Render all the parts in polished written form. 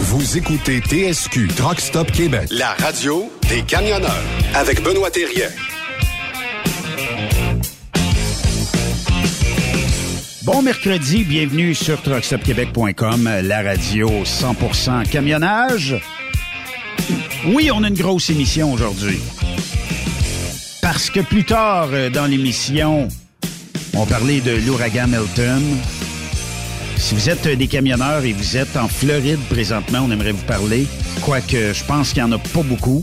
Vous écoutez TSQ Truck Stop Québec, la radio des camionneurs avec Benoît Thérien. Bon mercredi, bienvenue sur truckstopquebec.com, la radio 100% camionnage. Oui, on a une grosse émission aujourd'hui. Parce que plus tard dans l'émission, on parlait de l'ouragan Milton. Si vous êtes des camionneurs et vous êtes en Floride présentement, on aimerait vous parler. Quoique, je pense qu'il n'y en a pas beaucoup.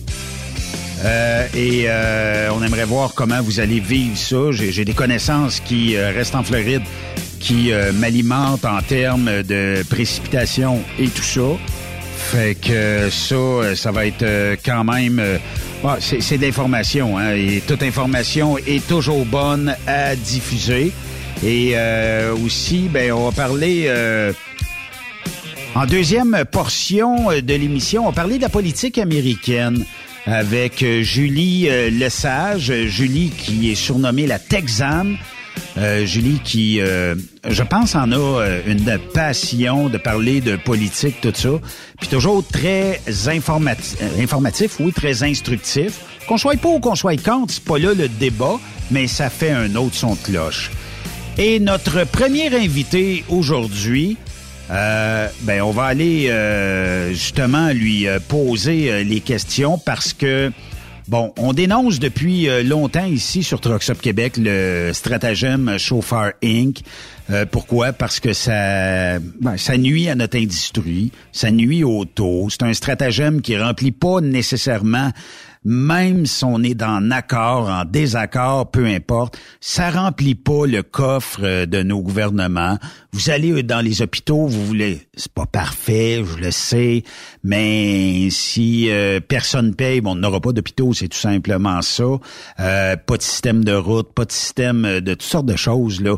On aimerait voir comment vous allez vivre ça. J'ai des connaissances qui restent en Floride, qui m'alimentent en termes de précipitations et tout ça. Fait que ça va être quand même... c'est de l'information, hein, et toute information est toujours bonne à diffuser. Et aussi, on va parler... en deuxième portion de l'émission, on va parler de la politique américaine avec Julie Lesage. Julie qui est surnommée la Texane. Julie qui, je pense, en a une passion de parler de politique, tout ça. Puis toujours très informatif, oui, très instructif. Qu'on soit pour ou qu'on soit contre, c'est pas là le débat, mais ça fait un autre son de cloche. Et notre premier invité aujourd'hui, on va aller justement lui poser les questions parce que, on dénonce depuis longtemps ici sur Truck Stop Québec le stratagème Chauffeur Inc. Pourquoi? Parce que ça nuit à notre industrie, ça nuit au taux. C'est un stratagème qui remplit pas nécessairement, même si on est en accord, en désaccord, peu importe, ça remplit pas le coffre de nos gouvernements. Vous allez dans les hôpitaux, vous voulez, c'est pas parfait, je le sais, mais si personne paye, on n'aura pas d'hôpitaux, c'est tout simplement ça. Pas de système de route, pas de système de toutes sortes de choses là.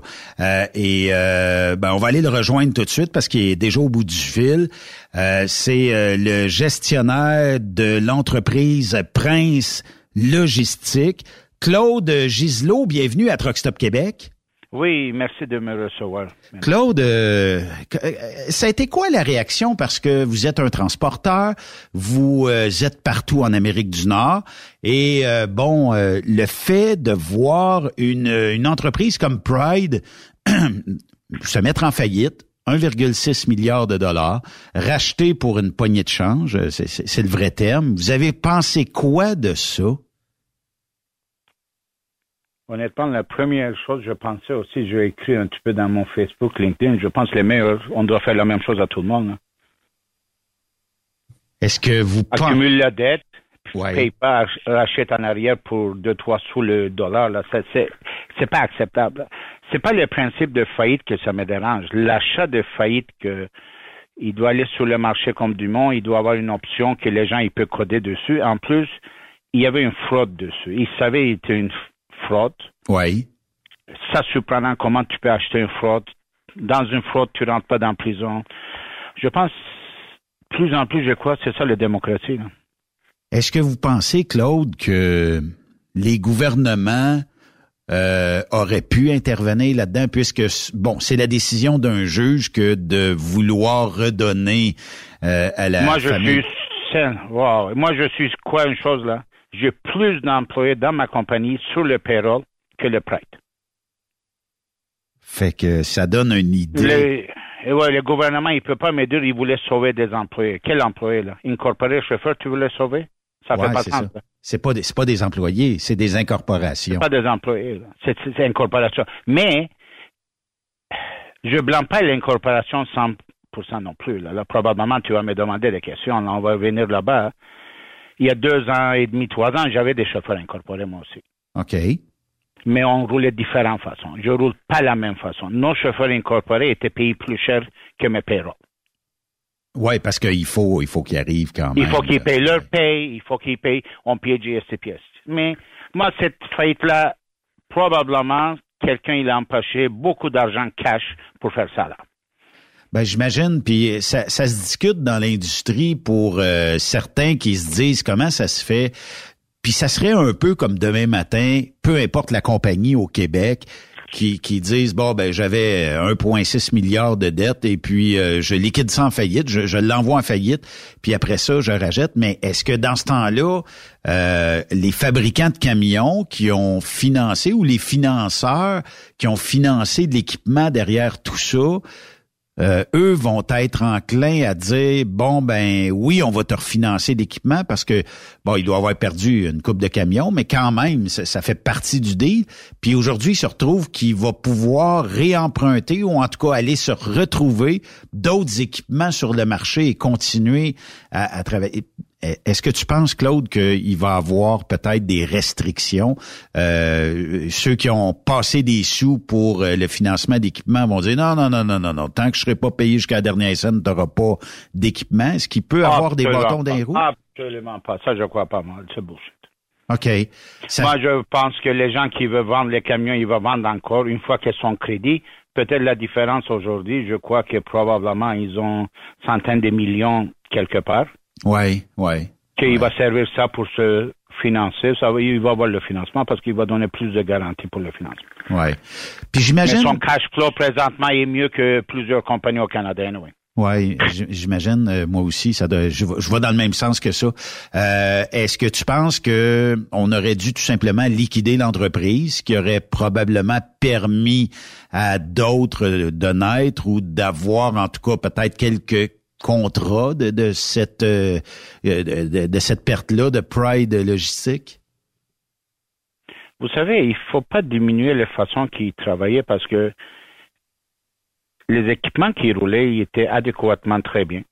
On va aller le rejoindre tout de suite parce qu'il est déjà au bout du fil. C'est le gestionnaire de l'entreprise Prince Logistique, Claude Giselot. Bienvenue à Truck Stop Québec. Oui, merci de me recevoir. Claude, ça a été quoi la réaction? Parce que vous êtes un transporteur, vous êtes partout en Amérique du Nord, et le fait de voir une entreprise comme Pride se mettre en faillite, 1,6 milliard de dollars, racheté pour une poignée de change, c'est le vrai terme. Vous avez pensé quoi de ça? Honnêtement, la première chose, je pensais aussi, j'ai écrit un petit peu dans mon Facebook, LinkedIn, je pense que les meilleurs, on doit faire la même chose à tout le monde. Hein. Est-ce que vous accumule la dette, ouais. Paye pas, rachète en arrière pour 2-3 sous le dollar, là, c'est pas acceptable. C'est pas le principe de faillite que ça me dérange. L'achat de faillite il doit aller sur le marché comme du monde, il doit avoir une option que les gens ils peuvent coder dessus. En plus, il y avait une fraude dessus. Ils savaient qu'il était une fraude. Oui. Ça surprenant comment tu peux acheter une fraude. Dans une fraude, tu rentres pas dans la prison. Je pense, plus en plus, je crois, c'est ça la démocratie. Là. Est-ce que vous pensez, Claude, que les gouvernements auraient pu intervenir là-dedans, puisque, c'est la décision d'un juge que de vouloir redonner à la famille? Moi, je suis quoi une chose, là? J'ai plus d'employés dans ma compagnie sur le payroll que le prête. Fait que ça donne une idée. Le gouvernement, il peut pas me dire qu'il voulait sauver des employés. Quel employé, là? Incorporé chauffeur, tu voulais sauver? Ça fait pas de sens. C'est pas des employés, c'est des incorporations. C'est pas des employés, là. C'est incorporation. Mais, je blâme pas l'incorporation 100% non plus, là. Là, probablement, tu vas me demander des questions. Là, on va venir là-bas. Il y a 2 ans et demi, 3 ans, j'avais des chauffeurs incorporés, moi aussi. OK. Mais on roulait de différentes façons. Je roule pas la même façon. Nos chauffeurs incorporés étaient payés plus cher que mes payrolls. Oui, parce qu'il faut qu'ils arrivent quand même. Il faut qu'ils payent leur paye, il faut qu'ils payent, on paye GSTPS. Mais moi, cette faillite-là, probablement, quelqu'un il a empoché beaucoup d'argent cash pour faire ça là. J'imagine, puis ça se discute dans l'industrie pour certains qui se disent comment ça se fait. Puis ça serait un peu comme demain matin, peu importe la compagnie au Québec, qui disent bon ben j'avais 1,6 milliard de dettes et puis je liquide ça en faillite, je l'envoie en faillite, puis après ça je rachète. Mais est-ce que dans ce temps-là, les fabricants de camions qui ont financé ou les financeurs qui ont financé de l'équipement derrière tout ça, eux vont être enclins à dire bon ben oui, on va te refinancer d'équipement parce que bon, il doit avoir perdu une coupe de camions, mais quand même ça fait partie du deal. Puis aujourd'hui, il se retrouve qu'il va pouvoir réemprunter ou en tout cas aller se retrouver d'autres équipements sur le marché et continuer à travailler. Est-ce que tu penses, Claude, qu'il va y avoir peut-être des restrictions? Ceux qui ont passé des sous pour le financement d'équipement vont dire non. Tant que je ne serai pas payé jusqu'à la dernière scène, tu n'auras pas d'équipement. Est-ce qu'il peut avoir des bâtons dans les roues? Absolument pas. Ça, je crois pas mal. C'est bullshit. OK. Moi, je pense que les gens qui veulent vendre les camions, ils vont vendre encore une fois qu'ils sont crédits. Peut-être la différence aujourd'hui, je crois que probablement ils ont centaines de millions quelque part. Oui. Qu'il va servir ça pour se financer. Il va avoir le financement parce qu'il va donner plus de garanties pour le financement. Oui. Puis j'imagine. Mais son cash flow présentement est mieux que plusieurs compagnies au Canada, anyway. Oui, j'imagine, moi aussi, je vais dans le même sens que ça. Est-ce que tu penses que on aurait dû tout simplement liquider l'entreprise, qui aurait probablement permis à d'autres de naître ou d'avoir en tout cas peut-être quelques contrat de cette perte-là de Pride Logistique? Vous savez, il faut pas diminuer la façon qu'ils travaillaient parce que les équipements qui roulaient, ils étaient adéquatement très bien.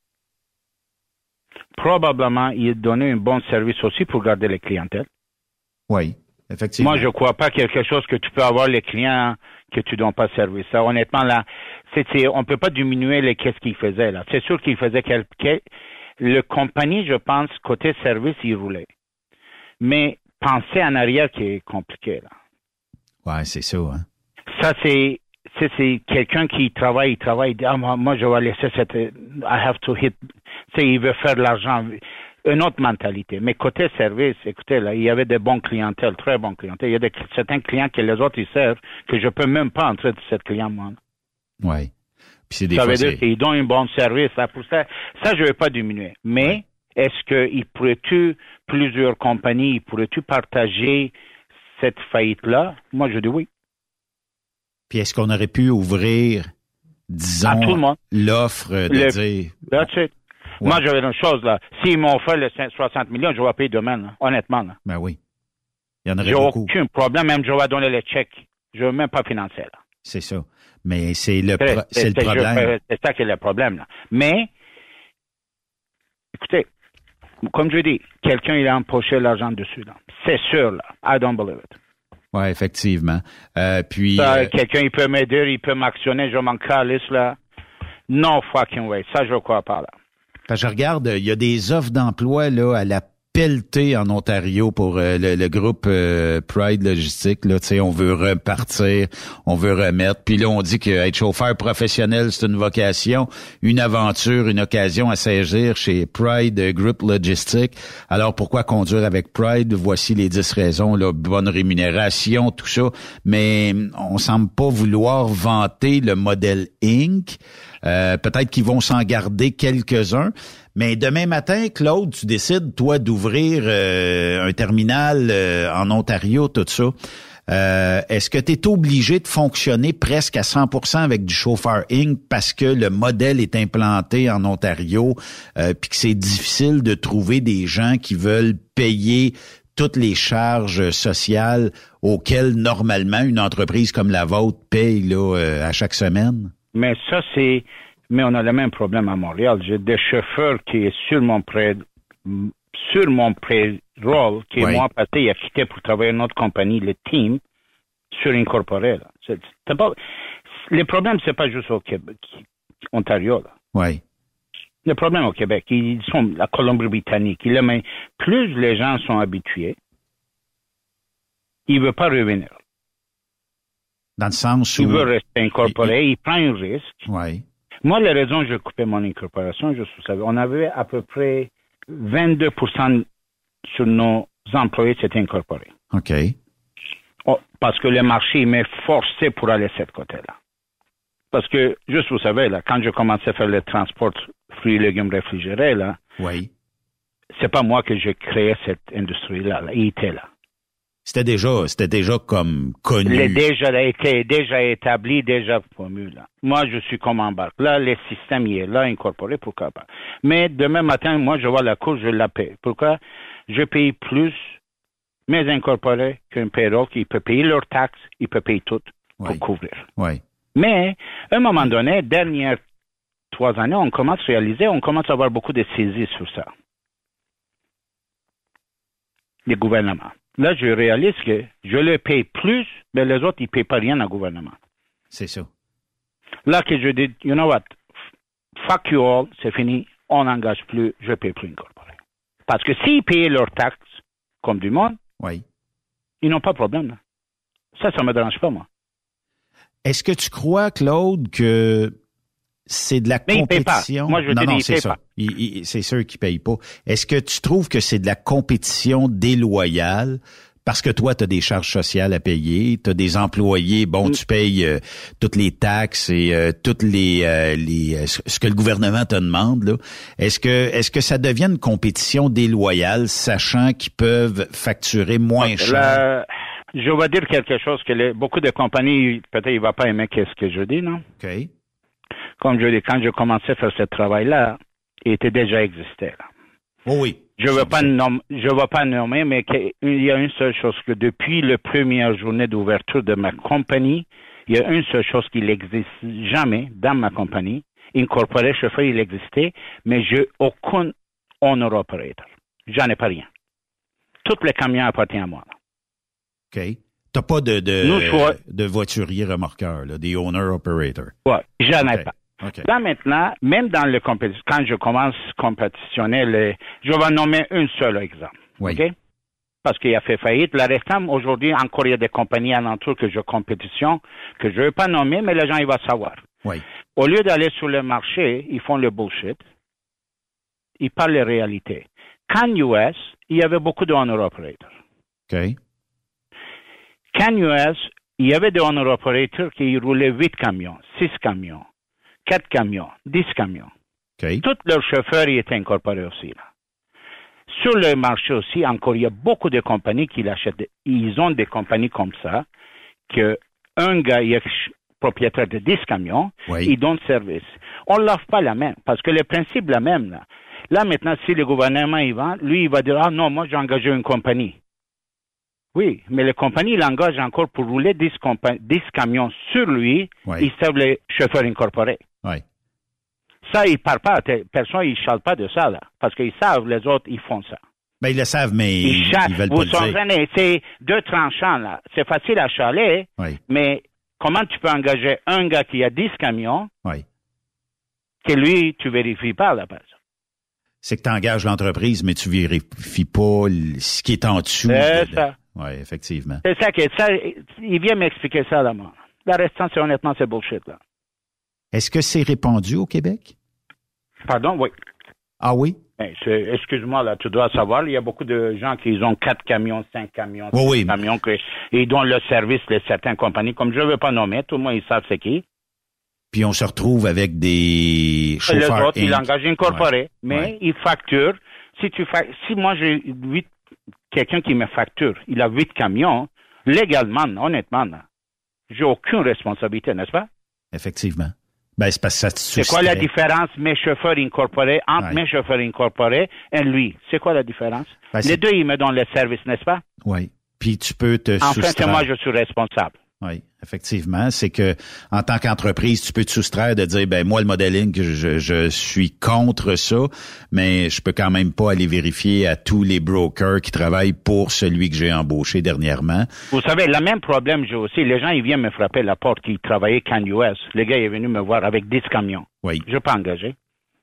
Probablement, ils donnaient un bon service aussi pour garder les clientèles. Oui, effectivement. Moi, je crois pas quelque chose que tu peux avoir les clients que tu donnes pas service. Ça, honnêtement, là, on peut pas diminuer qu'est-ce qu'ils faisaient, là. C'est sûr qu'ils faisaient le compagnie, je pense, côté service, il roulait. Mais penser en arrière qui est compliqué, là. Ouais, c'est ça, hein. Ça, c'est quelqu'un qui travaille, il dit, moi, je vais laisser I have to hit. Il veut faire de l'argent. Une autre mentalité. Mais côté service, écoutez, là, il y avait des bons clientèles, très bons clientèles. Il y a certains clients que les autres, ils servent, que je peux même pas entrer de cette client, moi. Oui. Puis c'est des ça veut dire qu'ils donnent un bon service. Là, pour ça, je ne vais pas diminuer. Mais, est-ce qu'il pourrait-tu, plusieurs compagnies, pourrais-tu partager cette faillite-là? Moi, je dis oui. Puis est-ce qu'on aurait pu ouvrir, disons, l'offre de dire... That's it. Ouais. Moi, j'avais une chose, là. S'ils m'ont fait les 60 millions, je vais payer demain, là. Honnêtement, là. Ben oui. Il y en aurait beaucoup. J'ai aucun problème, même je vais donner les chèques. Je ne veux même pas financer, là. C'est ça. Mais c'est le problème. C'est ça qui est le problème, là. Mais, écoutez, comme je dis, quelqu'un, il a empoché l'argent dessus, là. C'est sûr, là. I don't believe it. Oui, effectivement. Puis quelqu'un, il peut m'aider, il peut m'actionner, je m'en calisse, là. No fucking way. Ça, je ne crois pas, là. Je regarde, il y a des offres d'emploi là à la pelletée en Ontario pour le groupe Pride Logistique. Là, tu sais, on veut repartir, on veut remettre. Puis là, on dit que être chauffeur professionnel, c'est une vocation, une aventure, une occasion à saisir chez Pride Group Logistique. Alors, pourquoi conduire avec Pride? Voici les 10 raisons. Là, bonne rémunération, tout ça. Mais on semble pas vouloir vanter le modèle Inc. Peut-être qu'ils vont s'en garder quelques-uns. Mais demain matin, Claude, tu décides, toi, d'ouvrir un terminal en Ontario, tout ça. Est-ce que tu es obligé de fonctionner presque à 100% avec du chauffeur Inc. parce que le modèle est implanté en Ontario puis que c'est difficile de trouver des gens qui veulent payer toutes les charges sociales auxquelles, normalement, une entreprise comme la vôtre paye là, à chaque semaine? Mais ça, mais on a le même problème à Montréal. J'ai des chauffeurs qui est sur mon payroll, qui est mois passé, il a quitté pour travailler dans une autre compagnie, le team, sur Incorporé, là. Le problème, c'est pas juste au Québec, Ontario, là. Oui. Le problème au Québec, ils sont la Colombie-Britannique. Plus les gens sont habitués, ils ne veulent pas revenir. Dans le sens où... Il veut rester incorporé, il prend un risque. Oui. Moi, la raison je coupais mon incorporation, je savais, on avait à peu près 22% sur nos employés qui étaient incorporés. OK. Parce que le marché, il m'est forcé pour aller de ce côté-là. Parce que, juste vous savez, là, quand je commençais à faire le transport fruits et légumes réfrigérés, là, oui. C'est pas moi que j'ai créé cette industrie-là. Là. Il était là. C'était déjà comme connu. Il est déjà établi, déjà promu, là. Moi, je suis comme en barque. Là, le système, il est là, incorporé, pourquoi pas. Mais demain matin, moi, je vois la course, je la paye. Pourquoi? Je paye plus mes incorporés qu'un payroll qui peut payer leurs taxes, il peut payer tout pour couvrir. Oui. Mais, à un moment donné, dernières 3 années, on commence à avoir beaucoup de saisies sur ça. Les gouvernements. Là, je réalise que je le paye plus, mais les autres, ils ne payent pas rien au gouvernement. C'est ça. Là que je dis, you know what, fuck you all, c'est fini, on n'engage plus, je ne paye plus incorporé. Parce que s'ils payaient leurs taxes, comme du monde, ils n'ont pas de problème. Là. Ça ne me dérange pas, moi. Est-ce que tu crois, Claude, que c'est de la compétition? Moi, je te dis, c'est ça. C'est sûr qu'ils ne payent pas. Est-ce que tu trouves que c'est de la compétition déloyale? Parce que toi, tu as des charges sociales à payer, tu as des employés, tu payes toutes les taxes et toutes les ce que le gouvernement te demande là. Est-ce que ça devient une compétition déloyale, sachant qu'ils peuvent facturer moins cher? Je vais dire quelque chose que beaucoup de compagnies, peut-être ils ne vont pas aimer ce que je dis, non? OK. Comme je dis, quand je commençais à faire ce travail-là, il était déjà existé. Là. Oh oui. Je ne vais pas nommer, mais il y a une seule chose que depuis la première journée d'ouverture de ma compagnie, il y a une seule chose qui n'existe jamais dans ma compagnie. Incorporé chauffeur, il existait, mais je n'ai aucun owner operator. J'en ai pas rien. Tous les camions appartiennent à moi. Là. OK. T'as pas de voiturier remorqueur, là, des owner operators. Oui, j'en ai pas. Okay. Là, maintenant, même dans le compétition, quand je commence à compétitionner, je vais nommer un seul exemple. Oui. OK? Parce qu'il a fait faillite. Le restant, aujourd'hui, encore, il y a des compagnies alentour que je compétitionne, que je ne veux pas nommer, mais les gens, ils vont savoir. Oui. Au lieu d'aller sur le marché, ils font le bullshit. Ils parlent de réalité. Can US, il y avait beaucoup de owner operators. OK. Can US, il y avait des owner operators qui roulaient 8 camions, 6 camions. 4 camions, 10 camions. Okay. Tous leurs chauffeurs y étaient incorporés aussi. Là. Sur le marché aussi, encore, il y a beaucoup de compagnies qui l'achètent. Ils ont des compagnies comme ça, que un gars il est propriétaire de 10 camions, il donne service. On ne l'offre pas la même, parce que le principe est la même. Là. Là, maintenant, si le gouvernement y va, lui, il va dire, ah non, moi, j'ai engagé une compagnie. Oui, mais la compagnie l'engage encore pour rouler 10 camions sur lui, ils servent les chauffeurs incorporés. Oui. Ça, ils ne parlent pas, personne, ils ne chialent pas de ça, là, parce qu'ils savent, les autres, ils font ça. Ben, ils le savent, mais ils veulent pas le dire. Vous comprenez, c'est 2 tranchants, là. C'est facile à chialer, mais comment tu peux engager un gars qui a 10 camions, que lui, tu ne vérifies pas, là, par exemple. C'est que tu engages l'entreprise, mais tu ne vérifies pas ce qui est en dessous. C'est ça. Oui, effectivement. C'est ça il vient m'expliquer ça, là, moi. La restante, honnêtement, c'est bullshit, là. Est-ce que c'est répandu au Québec? Pardon, oui. Ah oui? Excuse-moi, là, tu dois savoir, il y a beaucoup de gens qui ont 4 camions, 5 camions, 6 camions, ils donnent le service de certaines compagnies, comme je ne veux pas nommer, tout le monde, ils savent c'est qui. Puis on se retrouve avec des chauffeurs. Les autres, ils l'engagent incorporé, mais ils facturent. Si moi j'ai quelqu'un qui me facture, il a 8 camions, légalement, honnêtement, j'ai aucune responsabilité, n'est-ce pas? Effectivement. Ben, c'est parce que ça te soustrait. C'est quoi la différence mes chauffeurs incorporés, entre mes chauffeurs incorporés et lui? C'est quoi la différence? Les deux, ils me donnent le service, n'est-ce pas? Oui. Puis tu peux te soustraire. Enfin, c'est moi, je suis responsable. Oui, effectivement. C'est que, en tant qu'entreprise, tu peux te soustraire de dire, ben, moi, le modeling, je suis contre ça, mais je peux quand même pas aller vérifier à tous les brokers qui travaillent pour celui que j'ai embauché dernièrement. Vous savez, le même problème, j'ai aussi. Les gens, ils viennent me frapper à la porte qui travaillaient Can US. Le gars, il est venu me voir avec 10 camions. Oui. Je ne peux pas engager.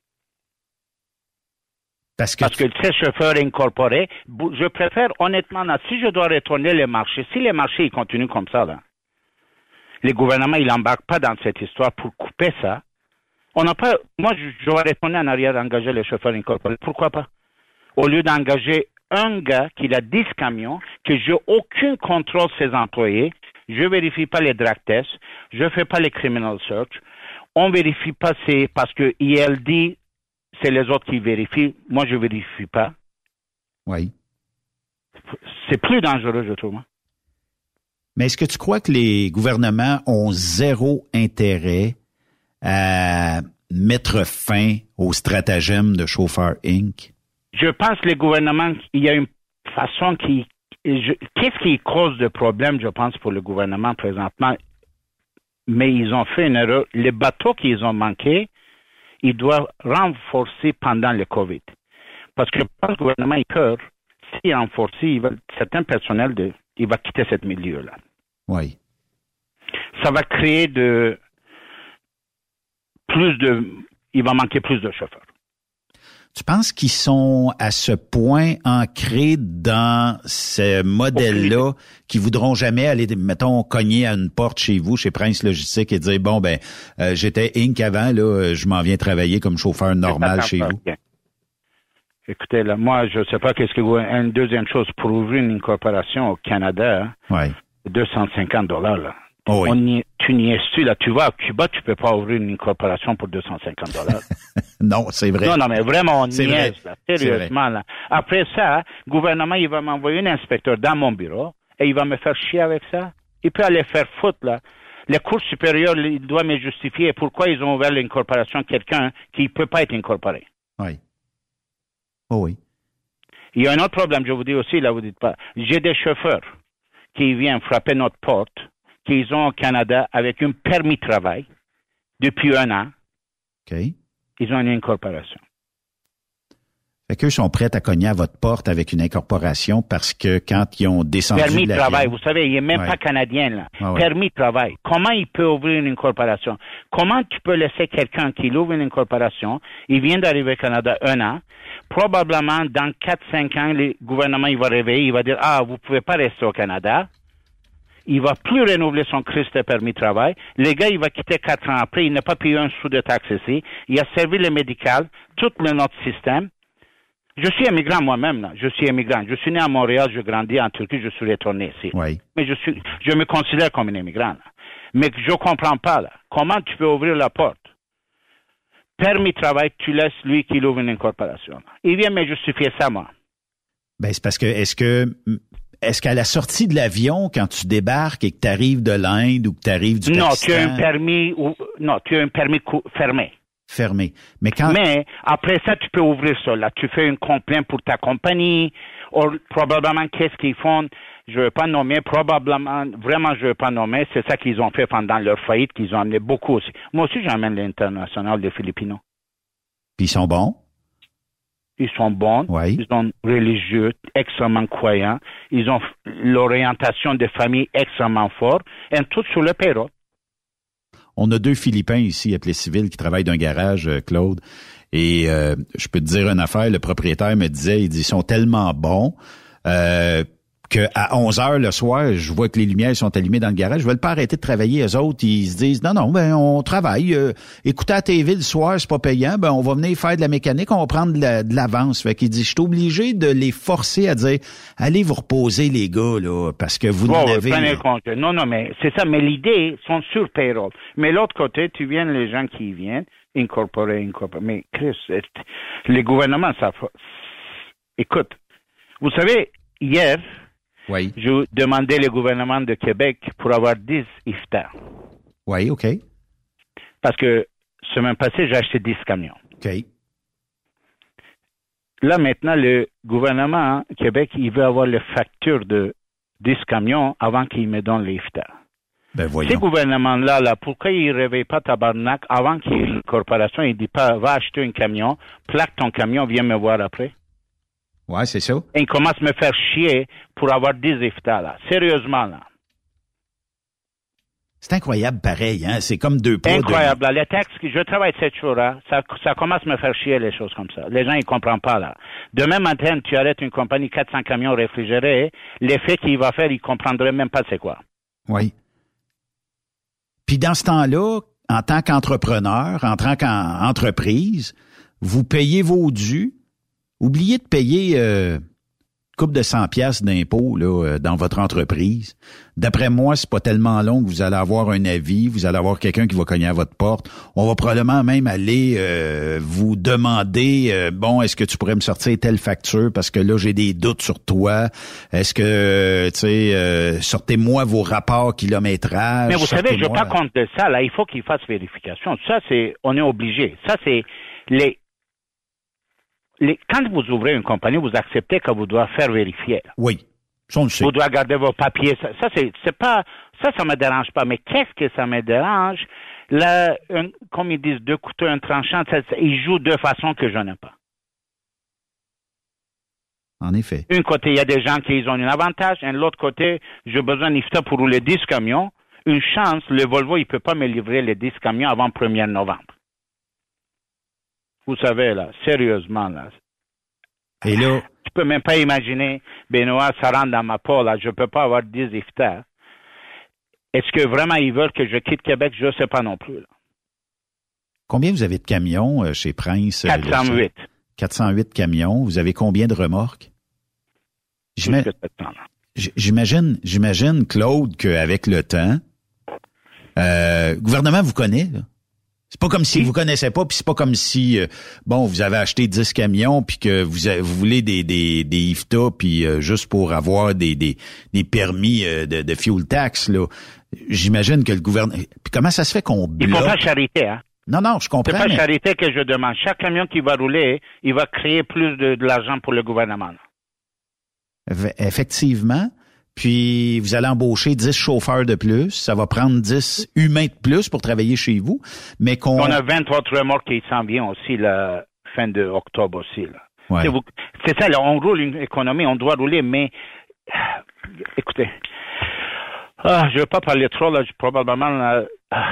Parce que ces chauffeurs incorporés, je préfère, honnêtement, là, si je dois retourner les marchés, si les marchés, ils continuent comme ça, là, les gouvernements, ils n'embarquent pas dans cette histoire pour couper ça. On n'a pas, moi, je vais retourner en arrière engager les chauffeurs incorporés. Pourquoi pas? Au lieu d'engager un gars qui a 10 camions, que j'ai aucun contrôle sur ces employés. Je vérifie pas les drug tests. Je fais pas les criminal search. On vérifie pas parce que il dit c'est les autres qui vérifient. Moi, je vérifie pas. Oui. C'est plus dangereux, je trouve. Mais est-ce que tu crois que les gouvernements ont zéro intérêt à mettre fin au stratagème de Chauffeur Inc.? Je pense que les gouvernements, il y a une façon qu'est-ce qui cause de problème, je pense, pour le gouvernement présentement? Mais ils ont fait une erreur. Les bateaux qu'ils ont manqués, ils doivent renforcer pendant le COVID. Parce que je pense que le gouvernement, il peur. S'il renforce, certains personnels, il va quitter ce milieu-là. Oui. Ça va créer il va manquer plus de chauffeurs. Tu penses qu'ils sont à ce point ancrés dans ce modèle-là qu'ils voudront jamais aller, mettons, cogner à une porte chez vous, chez Prince Logistique et dire, bon, j'étais Inc. avant, là, je m'en viens travailler comme chauffeur normal chez vous? Bien. Écoutez, là, moi, je ne sais pas une deuxième chose, pour ouvrir une corporation au Canada, ouais. $250, là. Oh oui. Tu niaises-tu, là? Tu vas à Cuba, tu peux pas ouvrir une corporation pour $250. Non, c'est vrai. Non, mais vraiment, on niaise, là. Sérieusement, là. Après ça, le gouvernement, il va m'envoyer un inspecteur dans mon bureau et il va me faire chier avec ça. Il peut aller faire foutre, là. Les cours supérieurs, il doit me justifier pourquoi ils ont ouvert une corporation quelqu'un qui ne peut pas être incorporé. Oui. Oh oui. Il y a un autre problème, je vous dis aussi, là, vous dites pas. J'ai des chauffeurs qui viennent frapper notre porte, qu'ils ont au Canada avec un permis de travail depuis 1 an. OK. Ils ont une incorporation. Fait qu'eux sont prêts à cogner à votre porte avec une incorporation parce que quand ils ont descendu permis de travail, l'avion, vous savez, il n'est même pas canadien, là. Permis de travail. Comment il peut ouvrir une incorporation? Comment tu peux laisser quelqu'un qui ouvre une incorporation, il vient d'arriver au Canada 1 an, probablement dans 4-5 ans, le gouvernement, il va réveiller, il va dire, vous pouvez pas rester au Canada. Il va plus renouveler son Christ de permis de travail. Le gars, il va quitter 4 ans après. Il n'a pas payé un sou de taxe ici. Il a servi le médical, tout notre système. Je suis immigrant moi-même, là. Je suis immigrant. Je suis né à Montréal, je grandis en Turquie, je suis retourné ici. Oui. Mais je me considère comme un immigrant, là. Mais je comprends pas, là. Comment tu peux ouvrir la porte? Permis de travail, tu laisses lui qui ouvre une incorporation. Là. Il vient me justifier ça, moi. C'est parce que, est-ce qu'à la sortie de l'avion, quand tu débarques et que tu arrives de l'Inde ou que tu arrives du Pakistan... tu as un permis fermé. Fermé. Mais après ça, tu peux ouvrir ça. Là, tu fais une complainte pour ta compagnie, ou probablement qu'est-ce qu'ils font, je ne veux pas nommer, probablement, vraiment je ne veux pas nommer, c'est ça qu'ils ont fait pendant leur faillite, qu'ils ont amené beaucoup aussi. Moi aussi, j'emmène l'international des Philippinos. Puis ils sont bons? Ils sont bons, oui. Ils sont religieux, extrêmement croyants, ils ont l'orientation de famille extrêmement forte, et tout sur le payroll. On a 2 Philippins ici, appelés civils, qui travaillent dans un garage, Claude. Et je peux te dire une affaire, le propriétaire me disait, ils sont tellement bons qu'à 11h le soir, je vois que les lumières sont allumées dans le garage. Je ne veux pas arrêter de travailler. Eux autres, ils se disent, non, on travaille. Écoutez à TV le soir, c'est pas payant. On va venir faire de la mécanique, on va prendre de l'avance. Fait qu'il dit, je suis obligé de les forcer à dire, allez vous reposer les gars, là, parce que vous n'avez... Non, mais c'est ça. Mais l'idée, sont sur payroll. Mais l'autre côté, tu viens les gens qui viennent, incorporer. Mais Chris, les gouvernements, ça... Écoute, vous savez, hier... Oui. Je demandais le gouvernement de Québec pour avoir 10 iftar. Oui, OK. Parce que semaine passée, j'ai acheté 10 camions. OK. Là, maintenant, le gouvernement Québec, il veut avoir les factures de 10 camions avant qu'il me donne les iftar. Voyons. Ces gouvernements-là, pourquoi ils ne réveillent pas tabarnak avant qu'il y ait une corporation, il ne dit pas, va acheter un camion, plaque ton camion, viens me voir après. Ouais, c'est ça. Et il commence à me faire chier pour avoir 10 iftar, là. Sérieusement, là. C'est incroyable, pareil, hein. C'est comme 2 poids. Incroyable. Les textes, je travaille 7 jours, là. Ça commence à me faire chier, les choses comme ça. Les gens, ils comprennent pas, là. Demain matin, tu arrêtes une compagnie 400 camions réfrigérés, l'effet qu'il va faire, ils comprendraient même pas c'est quoi. Oui. Puis dans ce temps-là, en tant qu'entrepreneur, en tant qu'entreprise, vous payez vos dus. Oubliez de payer couple de 100 piastres d'impôts là dans votre entreprise, d'après moi, c'est pas tellement long que vous allez avoir un avis, vous allez avoir quelqu'un qui va cogner à votre porte. On va probablement même aller vous demander bon, est-ce que tu pourrais me sortir telle facture parce que là j'ai des doutes sur toi. Est-ce que tu sais sortez-moi vos rapports kilométrage. Mais vous savez, je pas compte de ça là, il faut qu'il fasse vérification. Ça on est obligé. Ça c'est quand vous ouvrez une compagnie, vous acceptez que vous devez faire vérifier. Oui, ça on le sait. Vous devez garder vos papiers. Ça me dérange pas. Mais qu'est-ce que ça me dérange? Là, comme ils disent, deux couteaux, un tranchant, ils jouent de façon que je n'aime pas. En effet. D'un côté, il y a des gens qui ont un avantage. De l'autre côté, j'ai besoin d'IFTA pour rouler 10 camions. Une chance, le Volvo, il peut pas me livrer les 10 camions avant le 1er novembre. Vous savez, là, sérieusement, là. Et là... Je peux même pas imaginer, Benoît, ça rentre dans ma peau, là. Je peux pas avoir 10 IFTA. Est-ce que vraiment ils veulent que je quitte Québec? Je sais pas non plus, là. Combien vous avez de camions chez Prince? 408. 408 camions. Vous avez combien de remorques? J'imagine, Claude, qu'avec le temps, le gouvernement vous connaît, là. C'est pas comme si vous connaissez pas, puis c'est pas comme si vous avez acheté 10 camions puis que vous voulez des IFTA puis juste pour avoir des permis de fuel tax là. J'imagine que le gouvernement. Puis comment ça se fait qu'on bloque? Il faut pas charité, hein. Non, je comprends. C'est pas charité que je demande. Chaque camion qui va rouler, il va créer plus de l'argent pour le gouvernement. Effectivement. Puis, vous allez embaucher 10 chauffeurs de plus. Ça va prendre 10 humains de plus pour travailler chez vous. Mais on a 20 autres remorques qui s'en viennent aussi, la fin de octobre aussi, là. Ouais. C'est ça, là, on roule une économie, on doit rouler, mais, écoutez, je veux pas parler trop, là, probablement, là,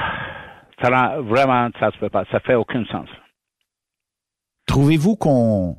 vraiment, ça se fait pas. Ça fait aucun sens. Trouvez-vous qu'on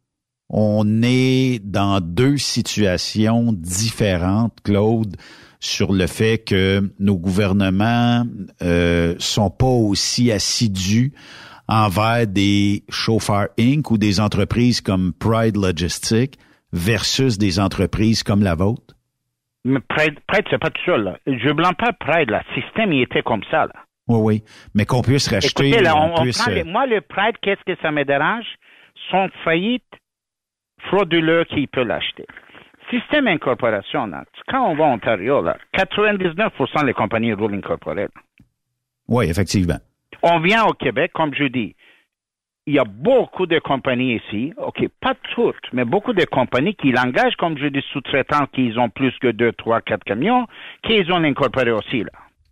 est dans deux situations différentes, Claude, sur le fait que nos gouvernements sont pas aussi assidus envers des chauffeurs Inc. ou des entreprises comme Pride Logistics versus des entreprises comme la vôtre? Mais Pride c'est pas tout seul, là. Je blâme pas Pride, là. Le système, il était comme ça, là. Oui. Mais qu'on puisse racheter... Écoutez, là, moi, le Pride, qu'est-ce que ça me dérange? Son faillite frauduleux qui peut l'acheter. Système incorporation, là, quand on va en Ontario, là, 99% des compagnies roulent incorporées. Oui, effectivement. On vient au Québec, comme je dis, il y a beaucoup de compagnies ici, OK, pas toutes, mais beaucoup de compagnies qui l'engagent, comme je dis, sous-traitants qui ont plus que 2, 3, 4 camions, qui ont incorporé aussi, là.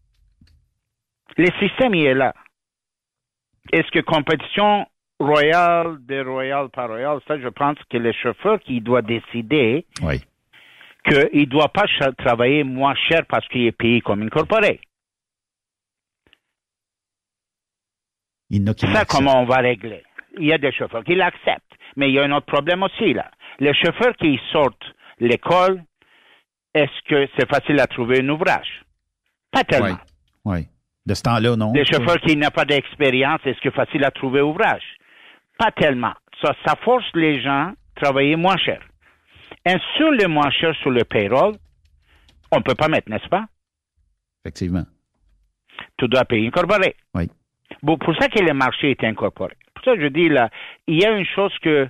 Le système, il est là. Est-ce que compétition royale, déroyale, pas royale, ça, je pense que le chauffeur qui doit décider qu'il ne doit pas travailler moins cher parce qu'il est payé comme incorporé. Ça, comment on va régler? Il y a des chauffeurs qui l'acceptent. Mais il y a un autre problème aussi, là. Les chauffeurs qui sortent l'école, est-ce que c'est facile à trouver un ouvrage? Pas tellement. Oui. De ce temps-là, non. Les chauffeurs qui n'ont pas d'expérience, est-ce que c'est facile à trouver ouvrage? Pas tellement. Ça force les gens à travailler moins cher. Et sur le moins cher sur le payroll, on ne peut pas mettre, n'est-ce pas? Effectivement. Tu dois payer incorporé. Oui. Bon, pour ça que le marché est incorporé. Pour ça, je dis, là, il y a une chose que...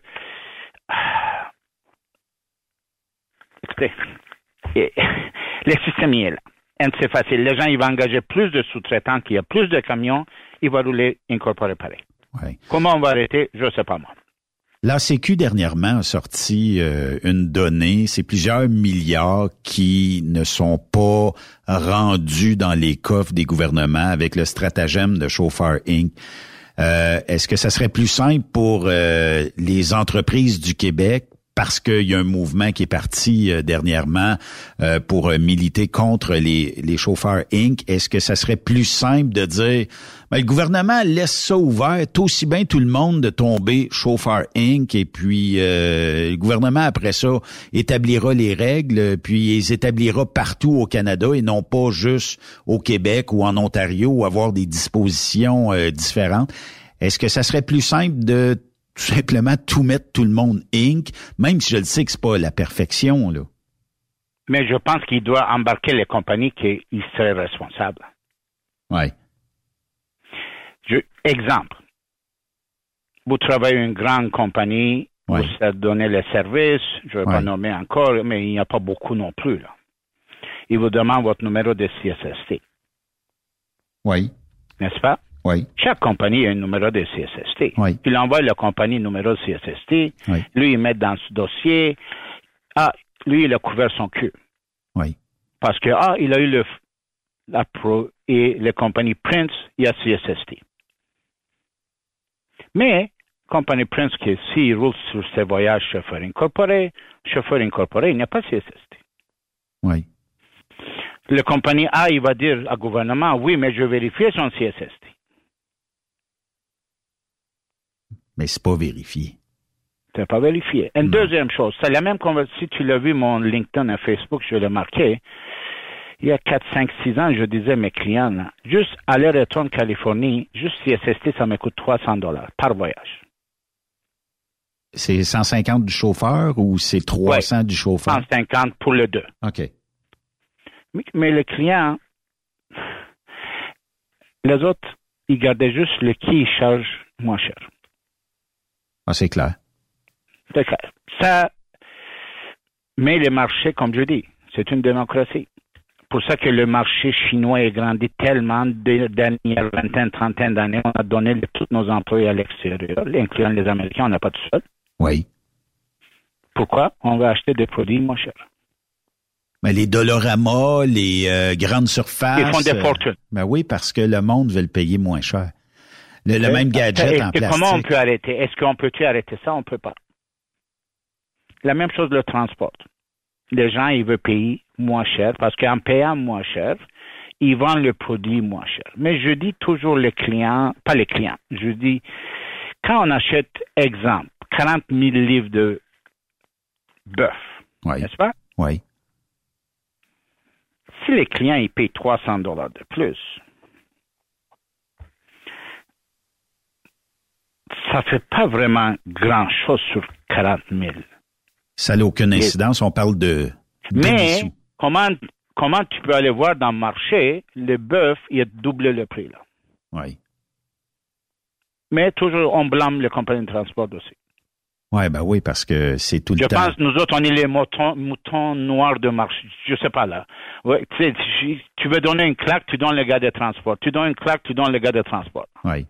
Écoutez, le système y est là. Et c'est facile. Les gens, ils vont engager plus de sous-traitants, qu'il y a plus de camions, ils vont rouler incorporé pareil. Oui. Comment on va arrêter? Je ne sais pas, moi. L'ACQ, dernièrement, a sorti une donnée, c'est plusieurs milliards qui ne sont pas rendus dans les coffres des gouvernements avec le stratagème de Chauffeur Inc. Est-ce que ça serait plus simple pour les entreprises du Québec, parce qu'il y a un mouvement qui est parti dernièrement pour militer contre les chauffeurs Inc. Est-ce que ça serait plus simple de dire le gouvernement laisse ça ouvert, aussi bien tout le monde de tomber chauffeur Inc. et puis le gouvernement après ça établira les règles, puis les établira partout au Canada et non pas juste au Québec ou en Ontario ou avoir des dispositions différentes. Est-ce que ça serait plus simple de tout simplement tout mettre tout le monde Inc., même si je le sais que c'est pas la perfection, là. Mais je pense qu'il doit embarquer les compagnies qui seraient responsables. Oui. Exemple. Vous travaillez une grande compagnie, vous donnez les services, je ne vais pas nommer encore, mais il n'y a pas beaucoup non plus, là. Il vous demande votre numéro de CSST. Oui. N'est-ce pas? Oui. Chaque compagnie a un numéro de CSST. Oui. Il envoie la compagnie numéro de CSST. Oui. Lui, il met dans ce dossier. Ah, lui, il a couvert son cul. Oui. Parce que, il a eu la Pro et les compagnies Prince, il y a CSST. Mais, compagnie Prince, qui s'il roule sur ses voyages chauffeur incorporé, il n'y a pas CSST. Oui. La compagnie A, il va dire au gouvernement, oui, mais je vérifie son CSST. Mais c'est pas vérifié. C'est pas vérifié. Une deuxième chose, c'est la même conversation. Si tu l'as vu, mon LinkedIn et Facebook, je l'ai marqué. Il y a 4, 5, 6 ans, je disais à mes clients, là, juste aller-retour en Californie, juste CSST, ça me coûte $300 par voyage. C'est 150 du chauffeur ou c'est 300 du chauffeur? 150 pour le deux. OK. Mais le client, les autres, ils gardaient juste le qui charge moins cher. Ah, c'est clair. C'est clair. Ça, mais le marché, comme je dis, c'est une démocratie. Pour ça que le marché chinois est grandi tellement des dernières vingtaine, trentaine d'années. On a donné tous nos employés à l'extérieur, incluant les Américains, on n'a pas tout seul. Oui. Pourquoi? On va acheter des produits moins chers. Mais les Dollarama, les grandes surfaces... Ils font des fortunes. Ben oui, parce que le monde veut le payer moins cher. Le même gadget en plastique. Comment on peut arrêter? Est-ce qu'on peut-tu arrêter ça? On ne peut pas. La même chose le transport. Les gens, ils veulent payer moins cher parce qu'en payant moins cher, ils vendent le produit moins cher. Mais je dis toujours les clients, pas les clients, je dis, quand on achète, exemple, 40 000 livres de bœuf, n'est-ce pas? Oui. Si les clients, ils payent $300 de plus, ça fait pas vraiment grand-chose sur 40 000. Ça n'a aucune incidence, on parle de... Mais, comment tu peux aller voir dans le marché, le bœuf, il a doublé le prix, là. Oui. Mais toujours, on blâme les compagnies de transport aussi. Ouais, ben oui, parce que c'est tout le temps. Je pense, nous autres, on est les moutons noirs de marché. Je sais pas, là. Ouais, tu veux donner une claque, tu donnes le gars de transport. Tu donnes une claque, tu donnes le gars de transport. Oui.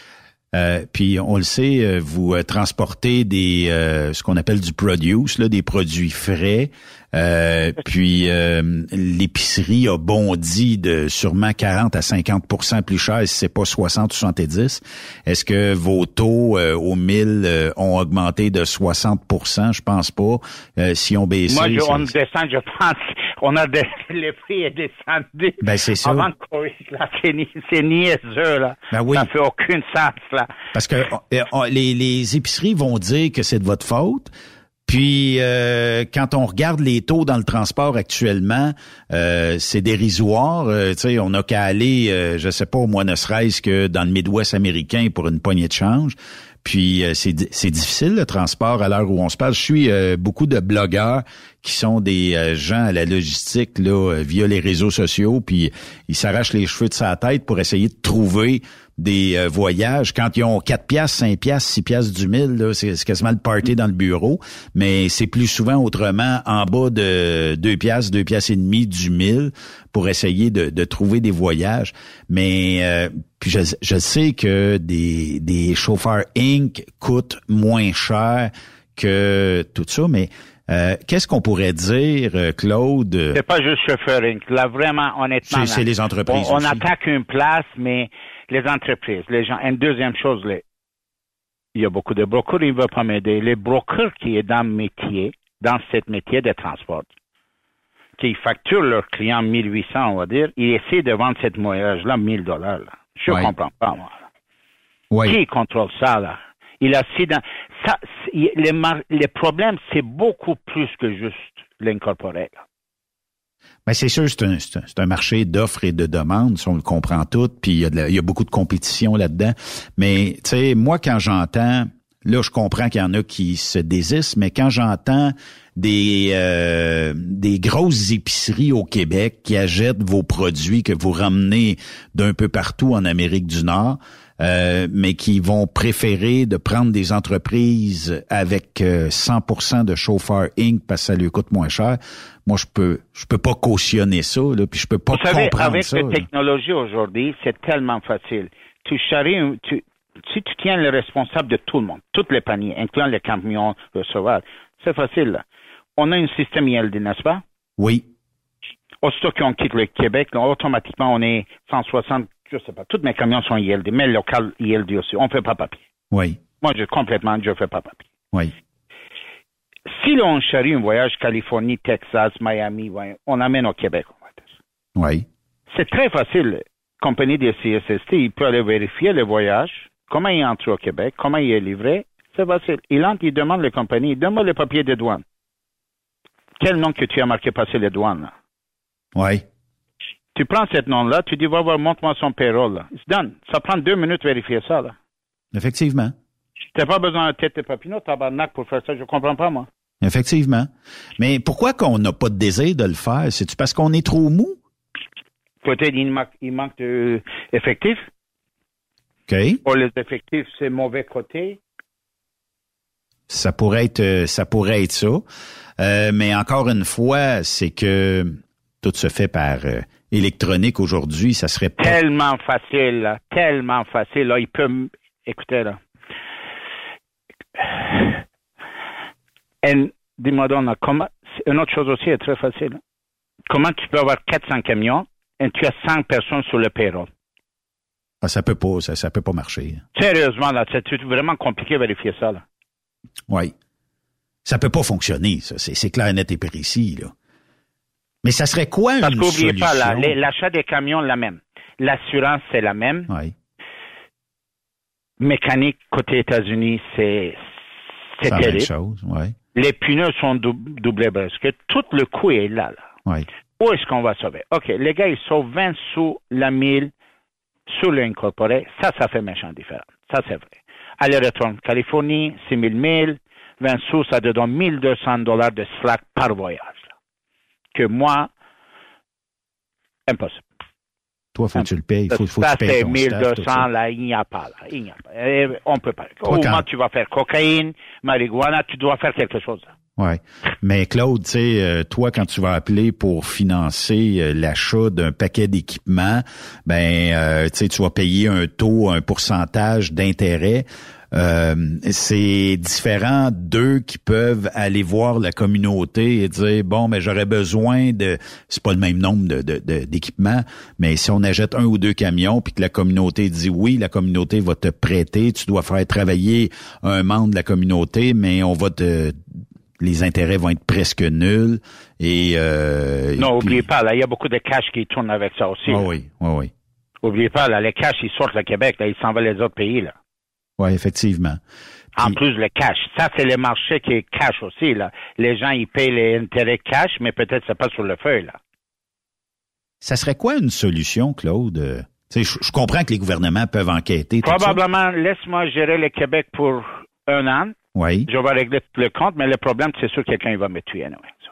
Puis on le sait, vous transportez des ce qu'on appelle du produce, là, des produits frais. Puis l'épicerie a bondi de sûrement 40 à 50% plus cher, si c'est pas 60 ou 70. Est-ce que vos taux au 1000 ont augmenté de 60%? Je pense pas. Si on baissé... Moi, on descend, je pense qu'on a le prix est descendu. Ben, c'est ça. Avant de courir, là, c'est niaiseux, là. Ben oui. Ça fait aucun sens, là. Parce que les épiceries vont dire que c'est de votre faute. Puis quand on regarde les taux dans le transport actuellement, c'est dérisoire. Tu sais, on n'a qu'à aller, je sais pas, au moins ne serait-ce que dans le Midwest américain pour une poignée de change. Puis c'est difficile le transport à l'heure où on se parle. Je suis beaucoup de blogueurs qui sont des gens à la logistique là via les réseaux sociaux, puis ils s'arrachent les cheveux de sa tête pour essayer de trouver des voyages. Quand ils ont 4 piastres, 5 piastres, 6 piastres du 1000, là, c'est quasiment le party dans le bureau. Mais c'est plus souvent autrement en bas de 2 piastres, 2 piastres et demi du 1000 pour essayer de trouver des voyages. Mais puis je sais que des chauffeurs Inc. coûtent moins cher que tout ça, mais qu'est-ce qu'on pourrait dire, Claude? C'est pas juste chauffeur Inc. Là, vraiment, honnêtement. C'est les entreprises on aussi. attaque une place, mais les entreprises, les gens. Une deuxième chose, il y a beaucoup de brokers, ils ne veulent pas m'aider. Les brokers qui sont dans ce métier de transport, qui facturent leurs clients 1800, on va dire, ils essaient de vendre cette voyage-là $1000. Là. Je comprends pas, moi. Là. Oui. Qui contrôle ça, là? Les problèmes, c'est beaucoup plus que juste l'incorporé, là. Ben c'est sûr, c'est un marché d'offres et de demandes, si on le comprend tout, puis il y a beaucoup de compétition là-dedans. Mais tu sais, moi quand j'entends là, je comprends qu'il y en a qui se désistent, mais quand j'entends des grosses épiceries au Québec qui achètent vos produits que vous ramenez d'un peu partout en Amérique du Nord, mais qui vont préférer de prendre des entreprises avec 100% de chauffeurs Inc. parce que ça lui coûte moins cher. Moi, je peux pas cautionner ça, là, puis je peux pas comprendre ça. Avec la technologie aujourd'hui, c'est tellement facile. Si tu tiens le responsable de tout le monde, tous les paniers, incluant les camions receveurs, c'est facile, là. On a un système ILD, n'est-ce pas? Oui. Aussitôt qu'on quitte le Québec, là, automatiquement, on est 160, je sais pas, tous mes camions sont ILD, mais le local ILD aussi. On fait pas papier. Oui. Moi, je fais pas papier. Oui. Si l'on charrie un voyage Californie, Texas, Miami, on amène au Québec. Oui. C'est très facile. Compagnie de CSST, il peut aller vérifier le voyage, comment il entre au Québec, comment il est livré. C'est facile. Il entre, il demande la compagnie, donne-moi le papier de douane. Quel nom que tu as marqué passer les douanes, là? Oui. Tu prends ce nom-là, tu dis, va voir, montre-moi son payroll, là. Il se donne. Ça prend 2 minutes de vérifier ça, là. Effectivement. T'as pas besoin de tête de papineau, tabarnak pour faire ça, je comprends pas, moi. Effectivement. Mais pourquoi qu'on n'a pas de désir de le faire? C'est-tu parce qu'on est trop mou? Peut-être il manque d'effectifs. OK. Pour les effectifs, c'est mauvais côté. Ça pourrait être ça. Mais encore une fois, c'est que tout se fait par électronique aujourd'hui. Ça serait pas... Tellement facile, là. Tellement facile. Là, il peut... Écoutez, là. Et dis-moi donc, comment... Une autre chose aussi est très facile. Comment tu peux avoir 400 camions et tu as 100 personnes sur le payroll? Ah, ça peut pas marcher. Sérieusement, là, c'est vraiment compliqué de vérifier ça, là. Oui. Ça peut pas fonctionner, ça. C'est clair, net et précis, là. Mais ça serait quoi une solution? Parce qu'oubliez pas, là, l'achat des camions, la même. L'assurance, c'est la même. Oui. Mécanique, côté États-Unis, c'est terrible. La même chose, oui. Les pneus sont doublés parce que tout le coût est là. Oui. Où est-ce qu'on va sauver? OK, les gars, ils sauvent 20 sous la mille sur l'incorporé. Ça fait méchant différent. Ça, c'est vrai. Aller-retour, Californie, 6 000 milles, 20 sous, ça te donne $1,200 de slack par voyage. Là. Que moi, impossible. Toi, faut que tu le payes. Faut ça, que tu payes c'est 1200, là, il n'y a pas, là. Il n'y a pas. On peut pas. Au moins, tu vas faire cocaïne, marijuana, tu dois faire quelque chose, là. Oui. Mais Claude, tu sais, toi, quand tu vas appeler pour financer l'achat d'un paquet d'équipements, ben, tu sais, tu vas payer un taux, un pourcentage d'intérêt. C'est différent d'eux qui peuvent aller voir la communauté et dire bon, mais j'aurais besoin de, c'est pas le même nombre d'équipements, mais si on achète 1 ou 2 camions puis que la communauté dit oui, la communauté va te prêter, tu dois faire travailler un membre de la communauté, mais on va les intérêts vont être presque nuls et non, oubliez pas, là, il y a beaucoup de cash qui tournent avec ça aussi. Oh oui. Oubliez pas, là, les cash, ils sortent le Québec, là, ils s'en vont les autres pays, là. Oui, effectivement. En plus, le cash. Ça, c'est le marché qui est cash aussi, là. Les gens, ils payent les intérêts cash, mais peut-être c'est pas sur le feuille, là. Ça serait quoi une solution, Claude? Je comprends que les gouvernements peuvent enquêter. Probablement, laisse-moi gérer le Québec pour 1 an. Oui. Je vais régler tout le compte, mais le problème, c'est sûr que quelqu'un va me tuer.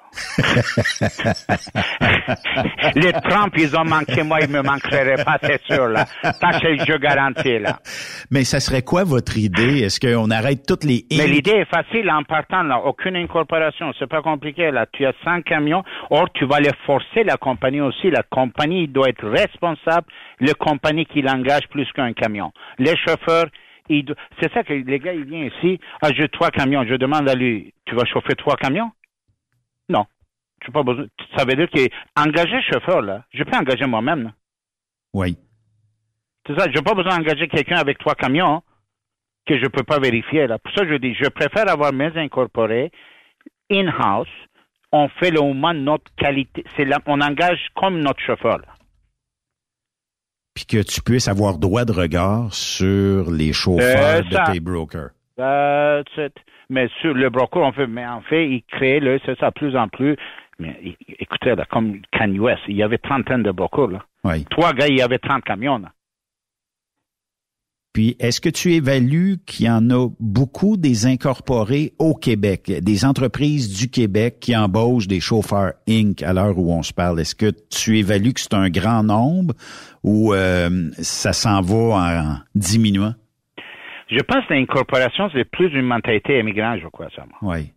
Les Trump, ils ont manqué, moi, ils me manqueraient pas, c'est sûr, là. Ça, je garantis, là. Mais ça serait quoi votre idée? Est-ce qu'on arrête toutes les... Mais l'idée est facile en partant, là. Aucune incorporation. C'est pas compliqué, là. Tu as 100 camions. Or, tu vas les forcer, la compagnie aussi. La compagnie doit être responsable. La compagnie qui l'engage plus qu'un camion. Les chauffeurs, c'est ça que les gars, ils viennent ici. Ah, j'ai 3 camions. Je demande à lui, tu vas chauffer 3 camions? Non. Tu n'as pas besoin. Ça veut dire qu'engager chauffeur, là, je peux engager moi-même, là. Oui. C'est ça. Je n'ai pas besoin d'engager quelqu'un avec 3 camions que je ne peux pas vérifier, là. Pour ça, je dis, je préfère avoir mes incorporés in-house. On fait le moins notre qualité. On engage comme notre chauffeur, là. Puis que tu puisses avoir droit de regard sur les chauffeurs de tes brokers. Mais sur le broker, en fait, il crée, là, c'est ça, plus en plus. Mais écoutez, là, comme Kanye West, il y avait 30 de brokers, là. Oui. 3 gars, il y avait 30 camions, là. Puis, est-ce que tu évalues qu'il y en a beaucoup des incorporés au Québec, des entreprises du Québec qui embauchent des chauffeurs Inc. à l'heure où on se parle? Est-ce que tu évalues que c'est un grand nombre ou ça s'en va en diminuant? Je pense que l'incorporation, c'est plus une mentalité immigrante, je crois, ça. Oui.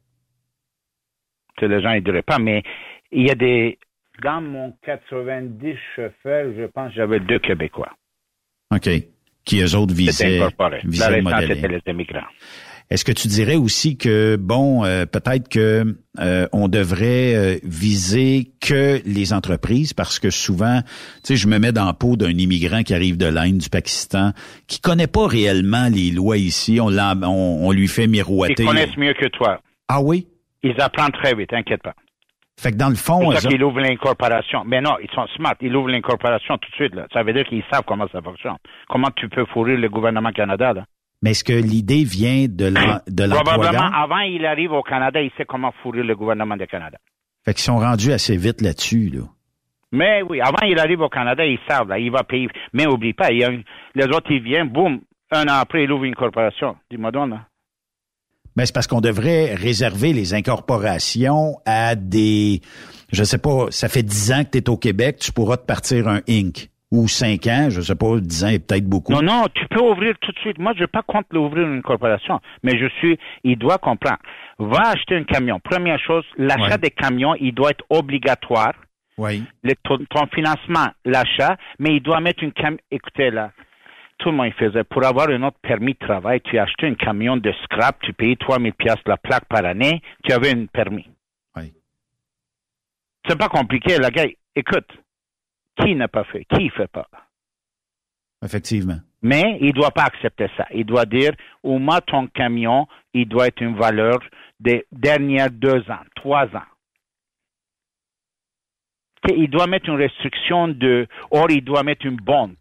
Que les gens ne diraient pas, mais il y a des... Dans mon 90 chauffeurs, je pense que j'avais 2 Québécois. OK. Qui, eux autres, visaient le modèle. c'était les immigrants. Est-ce que tu dirais aussi que, peut-être que on devrait viser que les entreprises, parce que souvent, tu sais, je me mets dans la peau d'un immigrant qui arrive de l'Inde, du Pakistan, qui connaît pas réellement les lois ici. On lui fait miroiter. Ils connaissent mieux que toi. Ah oui? Ils apprennent très vite, t'inquiète pas. Fait que dans le fond... C'est ça qu'ils ouvrent l'incorporation. Mais non, ils sont smart. Ils ouvrent l'incorporation tout de suite, là. Ça veut dire qu'ils savent comment ça fonctionne. Comment tu peux fourrer le gouvernement Canada, là? Mais est-ce que l'idée vient de l'employeur? Probablement, avant il arrive au Canada, il sait comment fourrer le gouvernement du Canada. Fait qu'ils sont rendus assez vite là-dessus, là. Mais oui, avant il arrive au Canada, ils savent, là. Il va payer. Mais oublie pas, les autres, ils viennent, boum, un an après, ils ouvrent une corporation. Dis-moi donc, là. Ben, c'est parce qu'on devrait réserver les incorporations à des... Je sais pas, ça fait 10 ans que tu es au Québec, tu pourras te partir un Inc. Ou 5 ans, je sais pas, 10 ans est peut-être beaucoup. Non, tu peux ouvrir tout de suite. Moi, je ne vais pas contre l'ouvrir une corporation, mais il doit comprendre. Va acheter un camion. Première chose, l'achat des camions, il doit être obligatoire. Oui. Ton financement, l'achat, mais il doit mettre une camion. Écoutez, là, tout le monde faisait. Pour avoir un autre permis de travail, tu achetais un camion de scrap, tu payais 3 000 $ la plaque par année, tu avais un permis. Oui. C'est pas compliqué, la gars. Écoute, qui n'a pas fait? Qui ne fait pas? Effectivement. Mais il ne doit pas accepter ça. Il doit dire, au moins ton camion, il doit être une valeur des dernières 2 ans, 3 ans. Il doit mettre une restriction or il doit mettre une bande.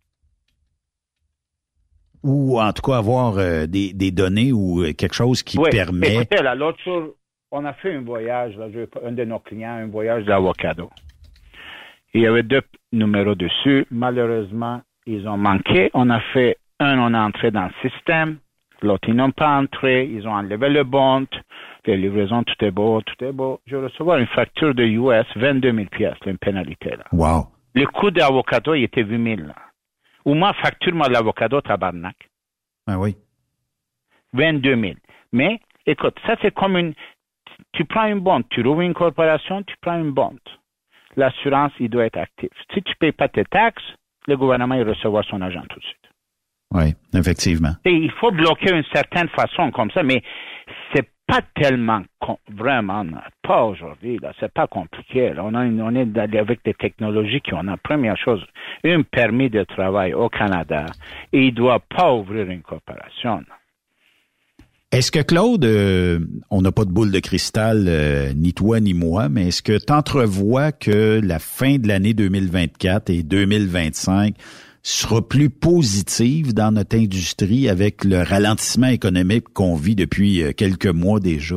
Ou en tout cas avoir des données ou quelque chose qui permet... Écoutez, là, l'autre jour, on a fait un voyage, là, un de nos clients, un voyage d'avocado. Il y avait 2 numéros dessus. Malheureusement, ils ont manqué. On a fait on est entré dans le système. L'autre, ils n'ont pas entré. Ils ont enlevé le bond. Les livraisons, tout est beau. Je vais recevoir une facture de US, 22 000 $, une pénalité, là. Wow. Le coût d'avocado, il était 8 000, là. Ou moi, facture-moi l'avocado, tabarnak. Ah oui. 22 000. Mais, écoute, ça, c'est comme tu prends une bond. Tu rouvres une corporation, tu prends une bond. L'assurance, il doit être actif. Si tu ne payes pas tes taxes, le gouvernement, il recevra son argent tout de suite. Oui, effectivement. Et il faut bloquer d'une certaine façon comme ça, mais c'est pas tellement, vraiment, pas aujourd'hui, là, c'est pas compliqué. Là. On est avec des technologies on a, première chose, un permis de travail au Canada, et il ne doit pas ouvrir une corporation. Là. Est-ce que, Claude, on n'a pas de boule de cristal, ni toi ni moi, mais est-ce que tu entrevois que la fin de l'année 2024 et 2025 sera plus positive dans notre industrie avec le ralentissement économique qu'on vit depuis quelques mois déjà?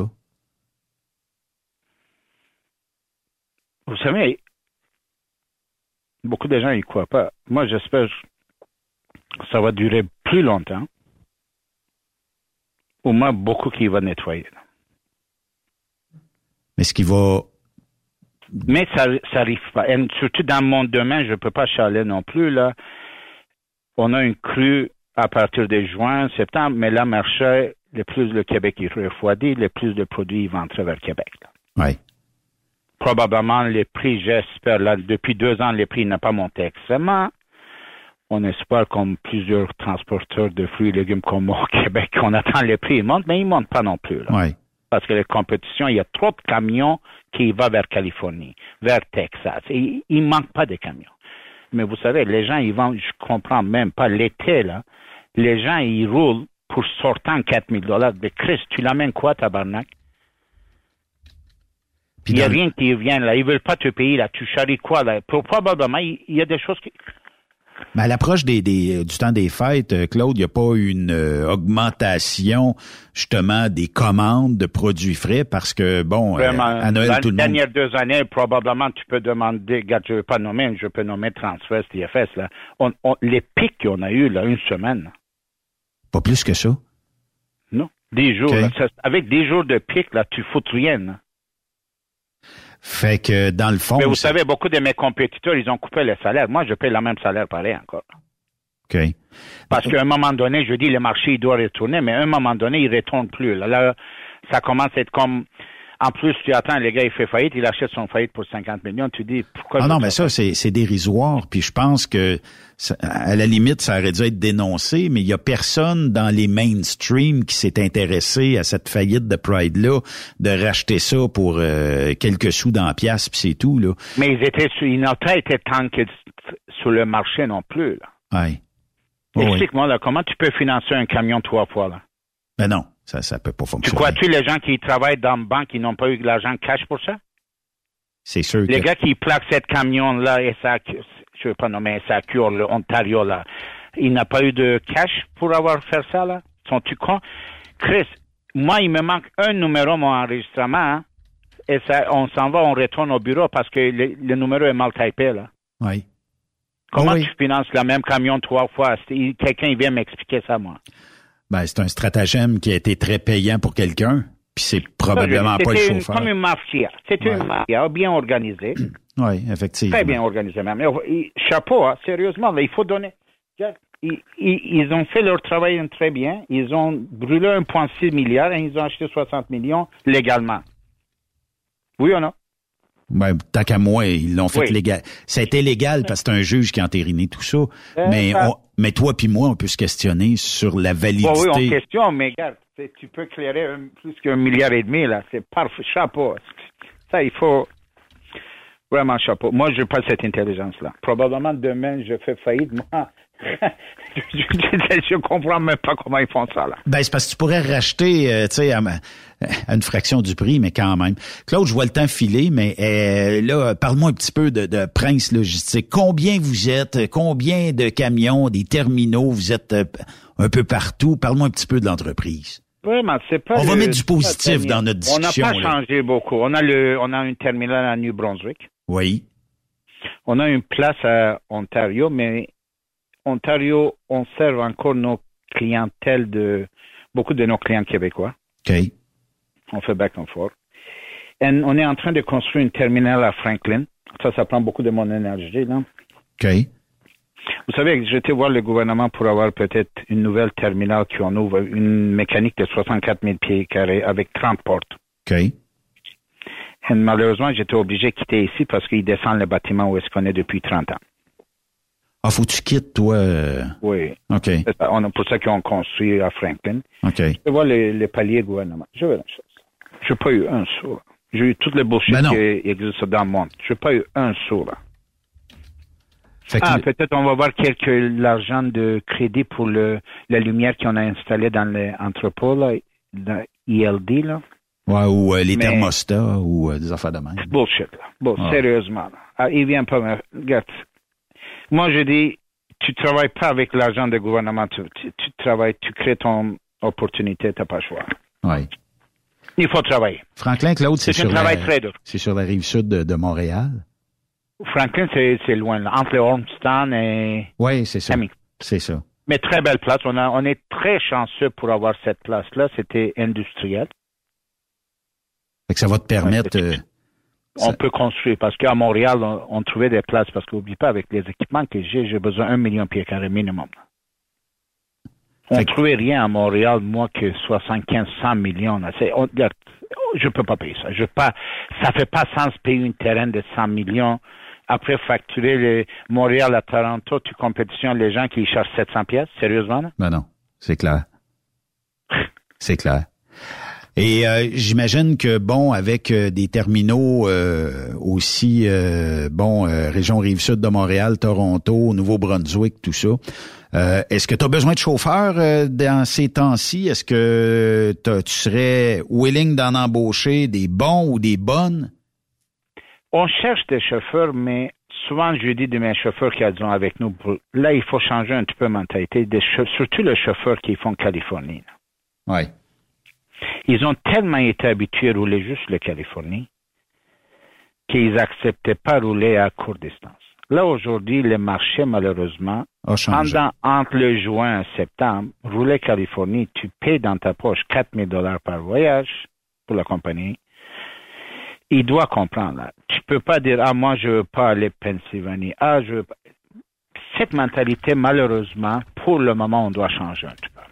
Vous savez, beaucoup de gens n'y croient pas. Moi, j'espère que ça va durer plus longtemps. Au moins, beaucoup qui va nettoyer. Mais ce qui va... Mais ça n'arrive pas. Et surtout dans mon domaine, je ne peux pas chialer non plus, là. On a une crue à partir de juin, septembre, mais là, marché, le plus le Québec est refroidi, le plus de produits vont entrer vers le Québec. Oui. Probablement, les prix, j'espère, là, depuis 2 ans, les prix n'ont pas monté extrêmement. On espère, comme plusieurs transporteurs de fruits et légumes comme au Québec, qu'on attend les prix, ils montent, mais ils ne montent pas non plus. Là. Oui. Parce que la compétition, il y a trop de camions qui vont vers Californie, vers Texas. Et il ne manque pas de camions. Mais vous savez, les gens, ils vont, je comprends même pas, l'été, là, les gens, ils roulent pour sortant 4 000 $. Mais Christ, tu l'amènes quoi, tabarnak? Il n'y a rien qui vient, là. Ils ne veulent pas te payer, là. Tu charries quoi, là? Probablement, il y a des choses qui... Mais à l'approche du temps des fêtes, Claude, il n'y a pas une augmentation, justement, des commandes de produits frais parce que, bon, vraiment, à Noël, tout le monde... Dans les dernières 2 années, probablement, tu peux demander, regarde, je ne veux pas nommer, je peux nommer Transfest, IFS, là. Les pics qu'on a eu, là, une semaine. Pas plus que ça? Non. 10 jours. Okay. Là, avec 10 jours de pic, là, tu fous rien. Là. Fait que, dans le fond... Mais vous savez, beaucoup de mes compétiteurs, ils ont coupé le salaire. Moi, je paye le même salaire pareil encore. OK. Parce qu'à un moment donné, je dis, le marché, il doit retourner, mais à un moment donné, il ne retourne plus. Là, ça commence à être comme... En plus, tu attends, le gars, il fait faillite, il achète son faillite pour 50 millions. Tu dis, pourquoi... Ah non, mais ça, c'est dérisoire. Puis je pense que, à la limite, ça aurait dû être dénoncé, mais il y a personne dans les mainstream qui s'est intéressé à cette faillite de Pride-là, de racheter ça pour quelques sous dans la pièce, puis c'est tout, là. Mais ils n'ont pas été tant que sur le marché non plus, là. Ouais. Explique-moi, là, comment tu peux financer un camion 3 fois, là? Ben non, ça peut pas fonctionner. Tu crois-tu les gens qui travaillent dans la banque, qui n'ont pas eu de l'argent cash pour ça? C'est sûr les gars qui plaquent cette camion-là, je ne veux pas nommer SAQ, l'Ontario, là, il n'a pas eu de cash pour avoir fait ça, là? Sont-tu cons? Chris, moi, il me manque un numéro, mon enregistrement, hein? Et ça, on s'en va, on retourne au bureau parce que le numéro est mal typé, là. Oui. Comment tu finances le même camion 3 fois? Quelqu'un vient m'expliquer ça, moi. Ben, c'est un stratagème qui a été très payant pour quelqu'un, puis c'est probablement pas le chauffeur. C'était comme une mafia. C'était une mafia bien organisée. Oui, effectivement. Très bien organisée, même. Chapeau, hein, sérieusement, là, il faut donner. Ils ont fait leur travail très bien. Ils ont brûlé 1,6 milliard et ils ont acheté 60 millions légalement. Oui ou non? Ben, tant qu'à moi, ils l'ont fait légal. Ça a été légal parce que c'est un juge qui a entériné tout ça. Mais toi puis moi, on peut se questionner sur la validité. Oui, on questionne, mais regarde, tu peux éclairer plus qu'1,5 milliard, là. C'est parfait. Chapeau. Ça, il faut vraiment chapeau. Moi, je n'ai pas cette intelligence-là. Probablement demain, je fais faillite. Moi, je comprends même pas comment ils font ça, là. Ben, c'est parce que tu pourrais racheter, tu sais, à une fraction du prix, mais quand même. Claude, je vois le temps filer, mais là, parle-moi un petit peu de Prince Logistique. Combien vous êtes? Combien de camions, des terminaux? Vous êtes un peu partout. Parle-moi un petit peu de l'entreprise. Vraiment, c'est pas. On va mettre du positif dans notre discussion. On n'a pas changé beaucoup. On a une terminal à New Brunswick. Oui. On a une place à Ontario, mais Ontario, on sert encore nos clientèles beaucoup de nos clients québécois. OK. On fait back and forth. Et on est en train de construire une terminale à Franklin. Ça prend beaucoup de mon énergie, là. OK. Vous savez, j'étais voir le gouvernement pour avoir peut-être une nouvelle terminale qui en ouvre, une mécanique de 64 000 pieds carrés avec 30 portes. OK. Et malheureusement, j'étais obligé de quitter ici parce qu'ils descendent le bâtiment où est-ce qu'on est depuis 30 ans. Ah, faut que tu quittes, toi? Oui. OK. C'est pour ça qu'ils ont construit à Franklin. OK. Je vois les paliers gouvernement. Je veux une chose. Je n'ai pas eu un sou. J'ai eu toutes les bullshit qui existent dans le monde. Je n'ai pas eu un sou, là. Peut-être on va voir l'argent de crédit pour la lumière qu'on a installée dans l'entrepôt, là, dans ELD, là. Ouais, ou les thermostats, ou des affaires de même. C'est bullshit, là. Bon, sérieusement, là. Ah, il vient pas me... Regarde. Moi, je dis, tu travailles pas avec l'argent du gouvernement, tu travailles, tu crées ton opportunité, t'as pas le choix. Oui. Il faut travailler. Franklin, Claude, c'est sur la rive sud de Montréal. Franklin, c'est loin, là, entre le Ormstown et... Oui, c'est ça. Hamilton. C'est ça. Mais très belle place. On est très chanceux pour avoir cette place-là. C'était industriel. Fait que ça va te permettre... on peut construire, parce qu'à Montréal, on trouvait des places, parce qu'oublie pas, avec les équipements que j'ai besoin d'1 million de pieds carrés minimum. On ne trouvait rien à Montréal, moins que 75-100 millions. Là. Je peux pas payer ça. Ça fait pas sens de payer un terrain de 100 millions. Après, facturer Montréal à Toronto, tu compétitionnes les gens qui cherchent 700 pièces, sérieusement? Là? Ben non, c'est clair. C'est clair. Et j'imagine que, bon, avec des terminaux aussi, région Rive-Sud de Montréal, Toronto, Nouveau-Brunswick, tout ça, est-ce que tu as besoin de chauffeurs dans ces temps-ci? Est-ce que tu serais willing d'en embaucher des bons ou des bonnes? On cherche des chauffeurs, mais souvent, je dis de mes chauffeurs qui sont avec nous, là, il faut changer un petit peu la mentalité, surtout les chauffeurs qui font Californie. Oui. Ils ont tellement été habitués à rouler juste le Californie qu'ils n'acceptaient pas rouler à courte distance. Là, aujourd'hui, le marché, malheureusement, entre le juin et septembre, Rouler Californie, tu payes dans ta poche $4,000 par voyage pour la compagnie. Il doit comprendre, là. Tu peux pas dire, moi, je veux pas aller Pennsylvanie. Je veux pas. Cette mentalité, malheureusement, pour le moment, on doit changer un petit peu.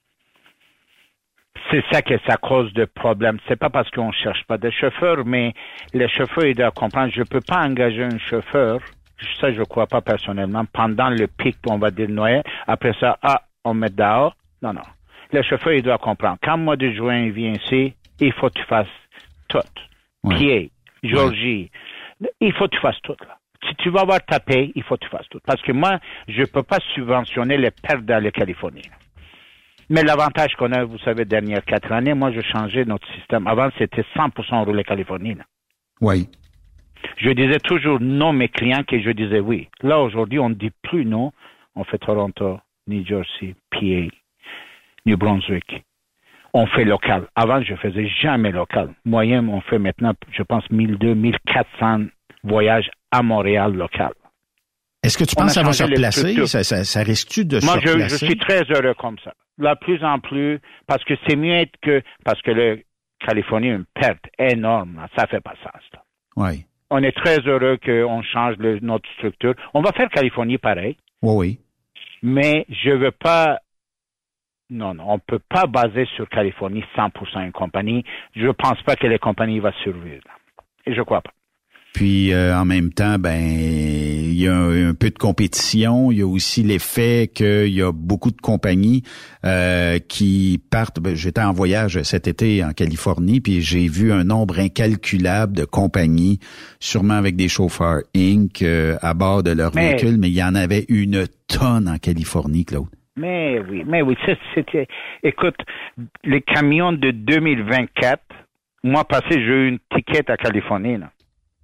C'est ça que ça cause de problèmes. C'est pas parce qu'on cherche pas de chauffeurs, mais les chauffeurs, ils doivent comprendre, je peux pas engager un chauffeur, ça, je crois pas personnellement, pendant le pic, on va dire Noël. Après ça, on met dehors. Non. Le chauffeur, il doit comprendre. Quand le mois de juin, il vient ici, il faut que tu fasses tout. Oui. Pied, Georgie. Oui. Il faut que tu fasses tout, là. Si tu vas avoir ta paye, il faut que tu fasses tout. Parce que moi, je peux pas subventionner les pertes dans la Californie. Mais l'avantage qu'on a, vous savez, dernières 4 années, moi, je changeais notre système. Avant, c'était 100% Rouler Californie. Là. Oui. Je disais toujours non mes clients que je disais oui. Là, aujourd'hui, on ne dit plus non. On fait Toronto, New Jersey, PA, New Brunswick. On fait local. Avant, je faisais jamais local. Moyen, on fait maintenant, je pense, 1200, 1400 voyages à Montréal local. Est-ce que tu penses que ça va se replacer? Ça risque-tu de se replacer? Moi, je suis très heureux comme ça. De plus en plus, parce que c'est mieux parce que la Californie a une perte énorme. Là. Ça fait pas sens. Là. Oui. On est très heureux qu'on change notre structure. On va faire Californie pareil. Oui. Mais je veux pas. Non, on peut pas baser sur Californie 100% une compagnie. Je pense pas que les compagnies vont survivre. Et je crois pas. Puis en même temps, il y a un peu de compétition. Il y a aussi l'effet qu'il y a beaucoup de compagnies qui partent. J'étais en voyage cet été en Californie, puis j'ai vu un nombre incalculable de compagnies, sûrement avec des chauffeurs Inc. À bord de leur véhicule, mais il y en avait une tonne en Californie, Claude. Mais oui. C'était. Écoute, les camions de 2024, mois passé, j'ai eu une ticket à Californie, là.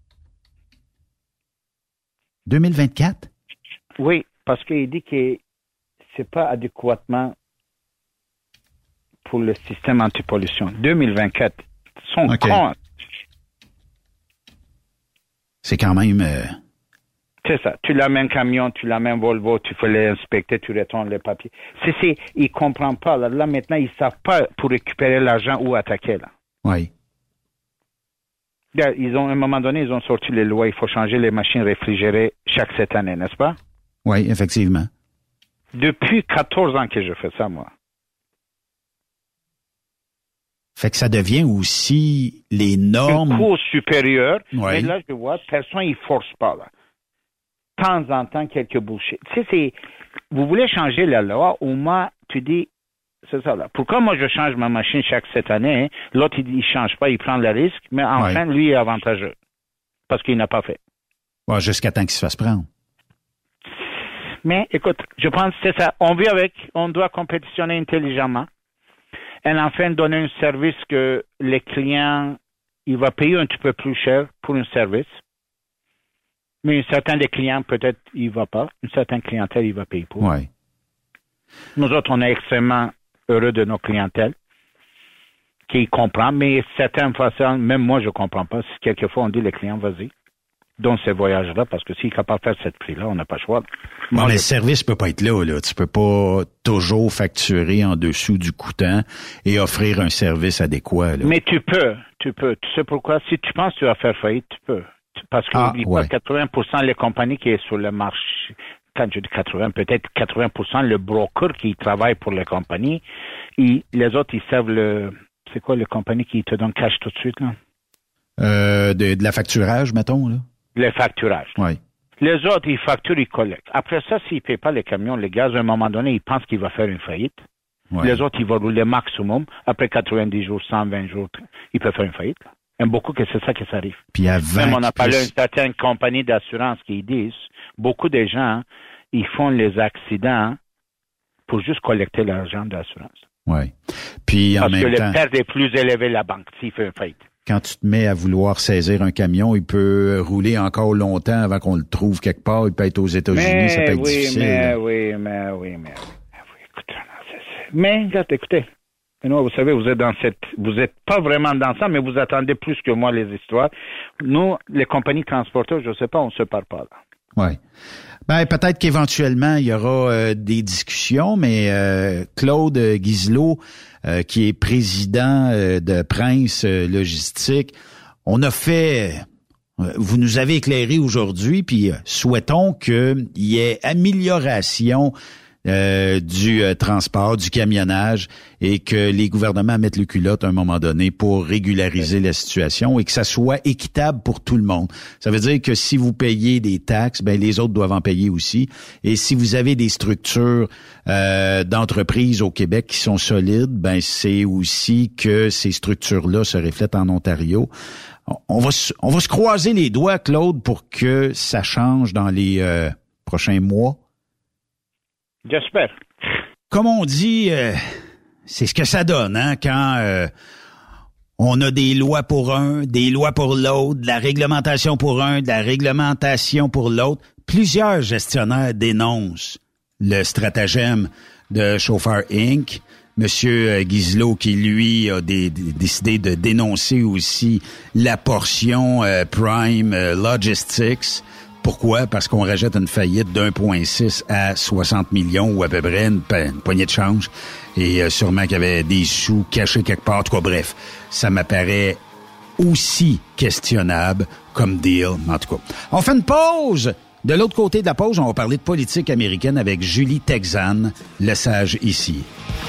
2024? Oui, parce qu'il dit que c'est pas adéquatement pour le système anti-pollution. 2024, sont cons. C'est quand même... C'est ça. Tu l'amènes camion, tu l'amènes Volvo, tu fais l'inspecter, tu retournes les papiers. Ils comprennent pas. Là, maintenant, ils savent pas pour récupérer l'argent où attaquer, là. Oui. À un moment donné, ils ont sorti les lois. Il faut changer les machines réfrigérées cette année, n'est-ce pas? Oui, effectivement. Depuis 14 ans que je fais ça, moi. Fait que ça devient aussi les normes. Un coût supérieur. Oui. Mais là, je vois, personne, il force pas, là. De temps en temps, quelques bouchées. Tu sais, vous voulez changer la loi, au moins, tu dis, c'est ça, là. Pourquoi moi, je change ma machine cette année, hein? L'autre, il change pas, il prend le risque, mais enfin, lui, est avantageux. Parce qu'il n'a pas fait. Ouais, jusqu'à temps qu'il se fasse prendre. Mais, écoute, je pense que c'est ça. On vit avec, on doit compétitionner intelligemment. Et enfin, donner un service que les clients, il va payer un petit peu plus cher pour un service. Mais certains des clients, peut-être, il va pas. Une certaine clientèle, il va payer pour. Oui. Nous autres, on est extrêmement heureux de nos clientèles, qui comprennent, mais certaines façons, même moi, je comprends pas. Quelquefois, on dit les clients, vas-y, donne ces voyages-là, parce que s'il est capable de faire cette prix-là, on n'a pas le choix. Bon, mais le service peut pas être là. Tu peux pas toujours facturer en dessous du coûtant et offrir un service adéquat, là. Mais tu peux. Tu sais pourquoi? Si tu penses que tu vas faire faillite, tu peux. Parce que n'oublie pas, 80% des compagnies qui sont sur le marché, quand je dis 80, peut-être 80%, le broker qui travaille pour les compagnies, les autres, ils savent c'est quoi les compagnies qui te donnent cash tout de suite, là? De la facturage, mettons, là? Le facturage. Oui. Les autres, ils facturent, ils collectent. Après ça, s'ils ne payent pas les camions, les gaz, à un moment donné, ils pensent qu'il va faire une faillite. Ouais. Les autres, ils vont rouler maximum. Après 90 jours, 120 jours, ils peuvent faire une faillite, là. Et beaucoup que c'est ça qui s'arrive. Puis avant, même on a parlé d'une certaine compagnie d'assurance qui disent, beaucoup de gens, ils font les accidents pour juste collecter l'argent d'assurance. Oui. Puis en même temps, parce que le perte est plus élevé la banque s'il fait une faillite. Quand tu te mets à vouloir saisir un camion, il peut rouler encore longtemps avant qu'on le trouve quelque part. Il peut être aux États-Unis, ça peut être difficile. Mais oui. Écoutez. Nous, vous savez, vous êtes pas vraiment dans ça, mais vous attendez plus que moi les histoires. Nous, les compagnies transporteurs, je sais pas, on se parle pas là. Oui. Ben, peut-être qu'éventuellement, il y aura des discussions, mais Claude Guizleau, qui est président de Prince Logistique, on a fait... Vous nous avez éclairé aujourd'hui, puis souhaitons qu'il y ait amélioration du transport, du camionnage, et que les gouvernements mettent le culotte à un moment donné pour régulariser la situation et que ça soit équitable pour tout le monde. Ça veut dire que si vous payez des taxes, ben les autres doivent en payer aussi. Et si vous avez des structures d'entreprises au Québec qui sont solides, ben c'est aussi que ces structures-là se reflètent en Ontario. On va se croiser les doigts, Claude, pour que ça change dans les prochains mois. J'espère. Comme on dit, c'est ce que ça donne, hein, quand on a des lois pour un, des lois pour l'autre, de la réglementation pour un, de la réglementation pour l'autre. Plusieurs gestionnaires dénoncent le stratagème de Chauffeur Inc. Monsieur Guizleau, qui lui a décidé de dénoncer aussi la portion Prime Logistics. Pourquoi? Parce qu'on rejette une faillite d'1,6 à 60 millions ou à peu près une poignée de change. Et sûrement qu'il y avait des sous cachés quelque part. En tout cas, bref, ça m'apparaît aussi questionnable comme deal. En tout cas, on fait une pause. De l'autre côté de la pause, on va parler de politique américaine avec Julie Texan, le sage ici.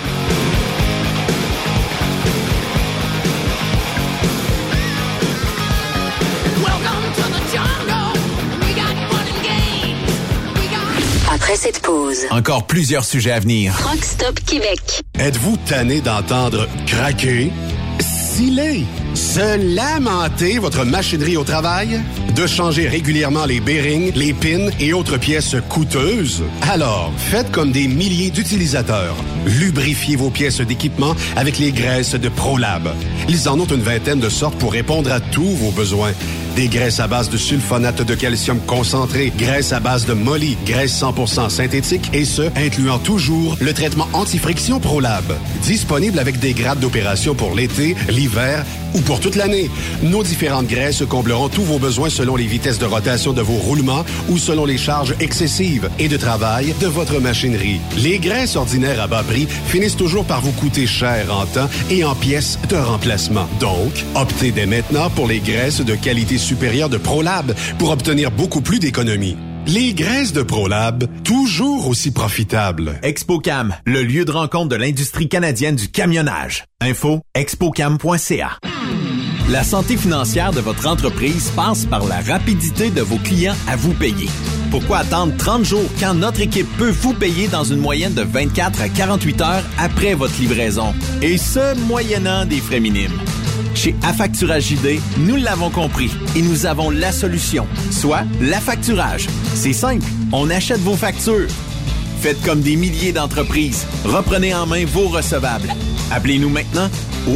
Après cette pause, Encore plusieurs sujets à venir. Truck Stop Québec. Êtes-vous tanné d'entendre craquer, sciller, se lamenter votre machinerie au travail? De changer régulièrement les bearings, les pins et autres pièces coûteuses? Alors, faites comme des milliers d'utilisateurs. Lubrifiez vos pièces d'équipement avec les graisses de ProLab. Ils en ont une vingtaine de sortes pour répondre à tous vos besoins. Des graisses à base de sulfonate de calcium concentré, graisses à base de molly, graisse 100% synthétique et ce, incluant toujours le traitement anti-friction ProLab. Disponible avec des grades d'opération pour l'été, l'hiver ou pour toute l'année. Nos différentes graisses combleront tous vos besoins selon les vitesses de rotation de vos roulements ou selon les charges excessives et de travail de votre machinerie. Les graisses ordinaires à bas prix finissent toujours par vous coûter cher en temps et en pièces de remplacement. Donc, optez dès maintenant pour les graisses de qualité supérieure de ProLab pour obtenir beaucoup plus d'économies. Les graisses de ProLab, toujours aussi profitables. ExpoCam, le lieu de rencontre de l'industrie canadienne du camionnage. Info, expocam.ca. La santé financière de votre entreprise passe par la rapidité de vos clients à vous payer. Pourquoi attendre 30 jours quand notre équipe peut vous payer dans une moyenne de 24 à 48 heures après votre livraison? Et ce, moyennant des frais minimes. Chez Affacturage JD, nous l'avons compris et nous avons la solution, soit l'affacturage. C'est simple, on achète vos factures. Faites comme des milliers d'entreprises. Reprenez en main vos recevables. Appelez-nous maintenant au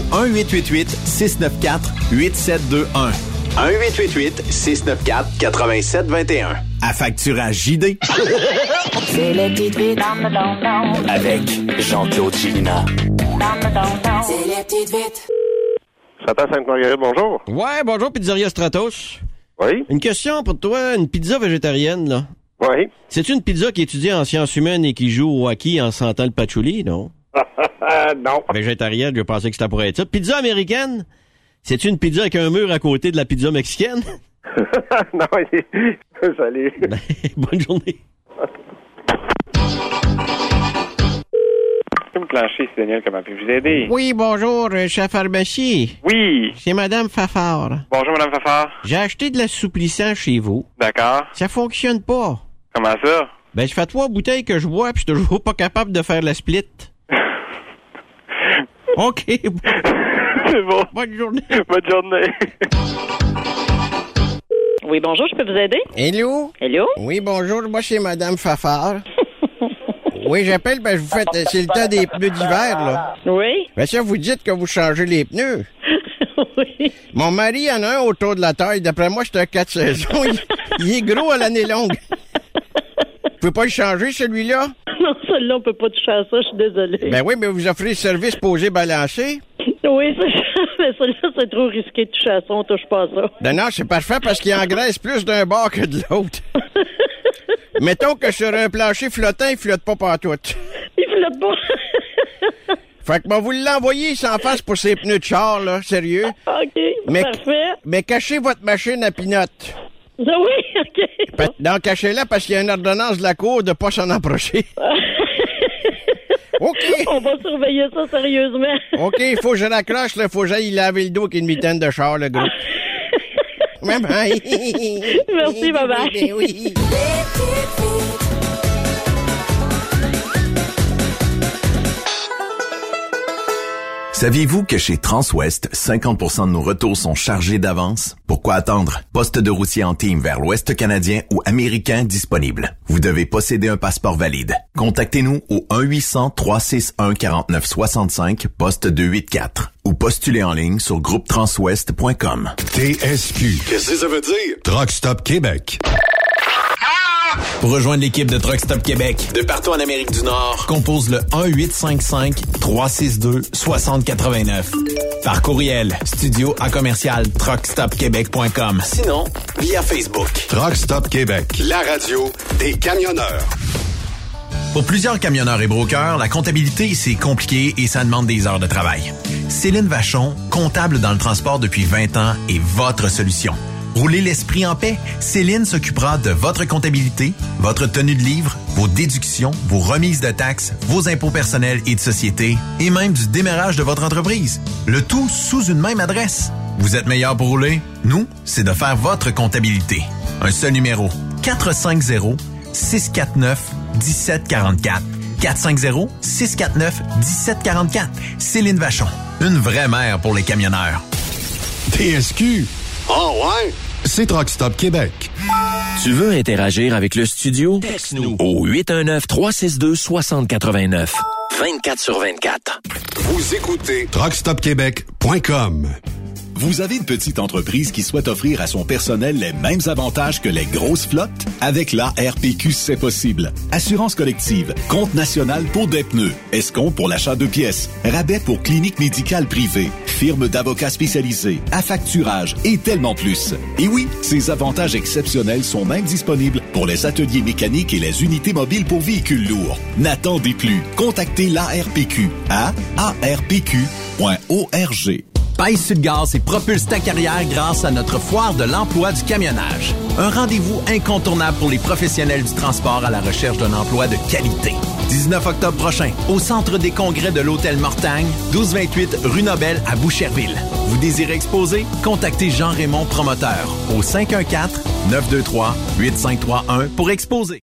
1-888-694-8721. 1-888-694-8721. Affacturage JD. C'est les petites vites Avec Jean-Claude Chilina. C'est les petites vites. Satan Sainte-Marguerite, bonjour. Ouais, bonjour, Pizzeria Stratos. Oui? Une question pour toi, une pizza végétarienne, là. Oui. C'est-tu une pizza qui étudie en sciences humaines et qui joue au hockey en sentant le patchouli, non? Non. Végétarienne, je pensais que c'était pour être ça. Pizza américaine? C'est-tu une pizza avec un mur à côté de la pizza mexicaine? Non, salut. Bonne journée. Plancher, c'est Daniel, comment puis-je vous aider? Oui, bonjour, chef pharmacie. Oui. C'est Madame Fafard. Bonjour, Madame Fafard. J'ai acheté de l'assouplissant chez vous. D'accord. Ça fonctionne pas. Comment ça? Ben, je fais 3 bouteilles que je bois, puis je suis toujours pas capable de faire la split. OK. C'est bon. Bonne journée. Bonne journée. Oui, bonjour, je peux vous aider? Hello? Hello? Oui, bonjour, moi c'est Madame Fafard. Oui, j'appelle, je vous faites, c'est le temps des pneus d'hiver, là. Oui? Ben ça, vous dites que vous changez les pneus. Oui. Mon mari en a un autour de la taille. D'après moi, c'est un 4 saisons. Il est gros à l'année longue. Vous pouvez pas le changer, celui-là? Non, celui-là, on peut pas toucher à ça, je suis désolée. Ben oui, mais vous offrez le service posé balancé. Oui, mais celui-là, c'est trop risqué de toucher à ça, on touche pas à ça. Ben non, c'est parfait parce qu'il engraisse plus d'un bord que de l'autre. Mettons que sur un plancher flottant, il flotte pas pantoute. Il flotte pas. Fait que moi, vous l'envoyez sans face pour ses pneus de char, là, sérieux. OK, parfait. Mais cachez votre machine à pinotte. Oui, OK. Non, cachez-la parce qu'il y a une ordonnance de la cour de pas s'en approcher. OK. On va surveiller ça sérieusement. OK, il faut que je raccroche, là. Faut que j'aille laver le dos avec une mitaine de char, le gros. Bye-bye. Merci, bye-bye. Oui. Saviez-vous que chez Transwest, 50% de nos retours sont chargés d'avance? Pourquoi attendre? Poste de routier en team vers l'Ouest canadien ou américain disponible. Vous devez posséder un passeport valide. Contactez-nous au 1-800-361-4965, poste 284. Ou postulez en ligne sur groupetranswest.com. TSQ. Qu'est-ce que ça veut dire? Truck Stop Québec. Pour rejoindre l'équipe de Truck Stop Québec, de partout en Amérique du Nord, compose le 1-855-362-6089. Par courriel, studio@truckstopquebec.com. Sinon, via Facebook. Truck Stop Québec, la radio des camionneurs. Pour plusieurs camionneurs et brokers, la comptabilité, c'est compliqué et ça demande des heures de travail. Céline Vachon, comptable dans le transport depuis 20 ans, est votre solution. Roulez l'esprit en paix. Céline s'occupera de votre comptabilité, votre tenue de livre, vos déductions, vos remises de taxes, vos impôts personnels et de société, et même du démarrage de votre entreprise. Le tout sous une même adresse. Vous êtes meilleur pour rouler? Nous, c'est de faire votre comptabilité. Un seul numéro. 450-649-1744. 450-649-1744. Céline Vachon. Une vraie mère pour les camionneurs. TSQ. Oh ouais? C'est Truck Stop Québec. Tu veux interagir avec le studio? Texte-nous au 819-362-6089. 24/24. Vous écoutez truckstopquebec.com. Vous avez une petite entreprise qui souhaite offrir à son personnel les mêmes avantages que les grosses flottes? Avec l'ARPQ, c'est possible. Assurance collective, compte national pour des pneus, escompte pour l'achat de pièces, rabais pour clinique médicale privée, firme d'avocats spécialisés, affacturage et tellement plus. Et oui, ces avantages exceptionnels sont même disponibles pour les ateliers mécaniques et les unités mobiles pour véhicules lourds. N'attendez plus. Contactez l'ARPQ à arpq.org. Paille Sudgaz et propulse ta carrière grâce à notre foire de l'emploi du camionnage. Un rendez-vous incontournable pour les professionnels du transport à la recherche d'un emploi de qualité. 19 octobre prochain, au Centre des congrès de l'Hôtel Mortagne, 1228 rue Nobel à Boucherville. Vous désirez exposer? Contactez Jean-Raymond Promoteur au 514-923-8531 pour exposer.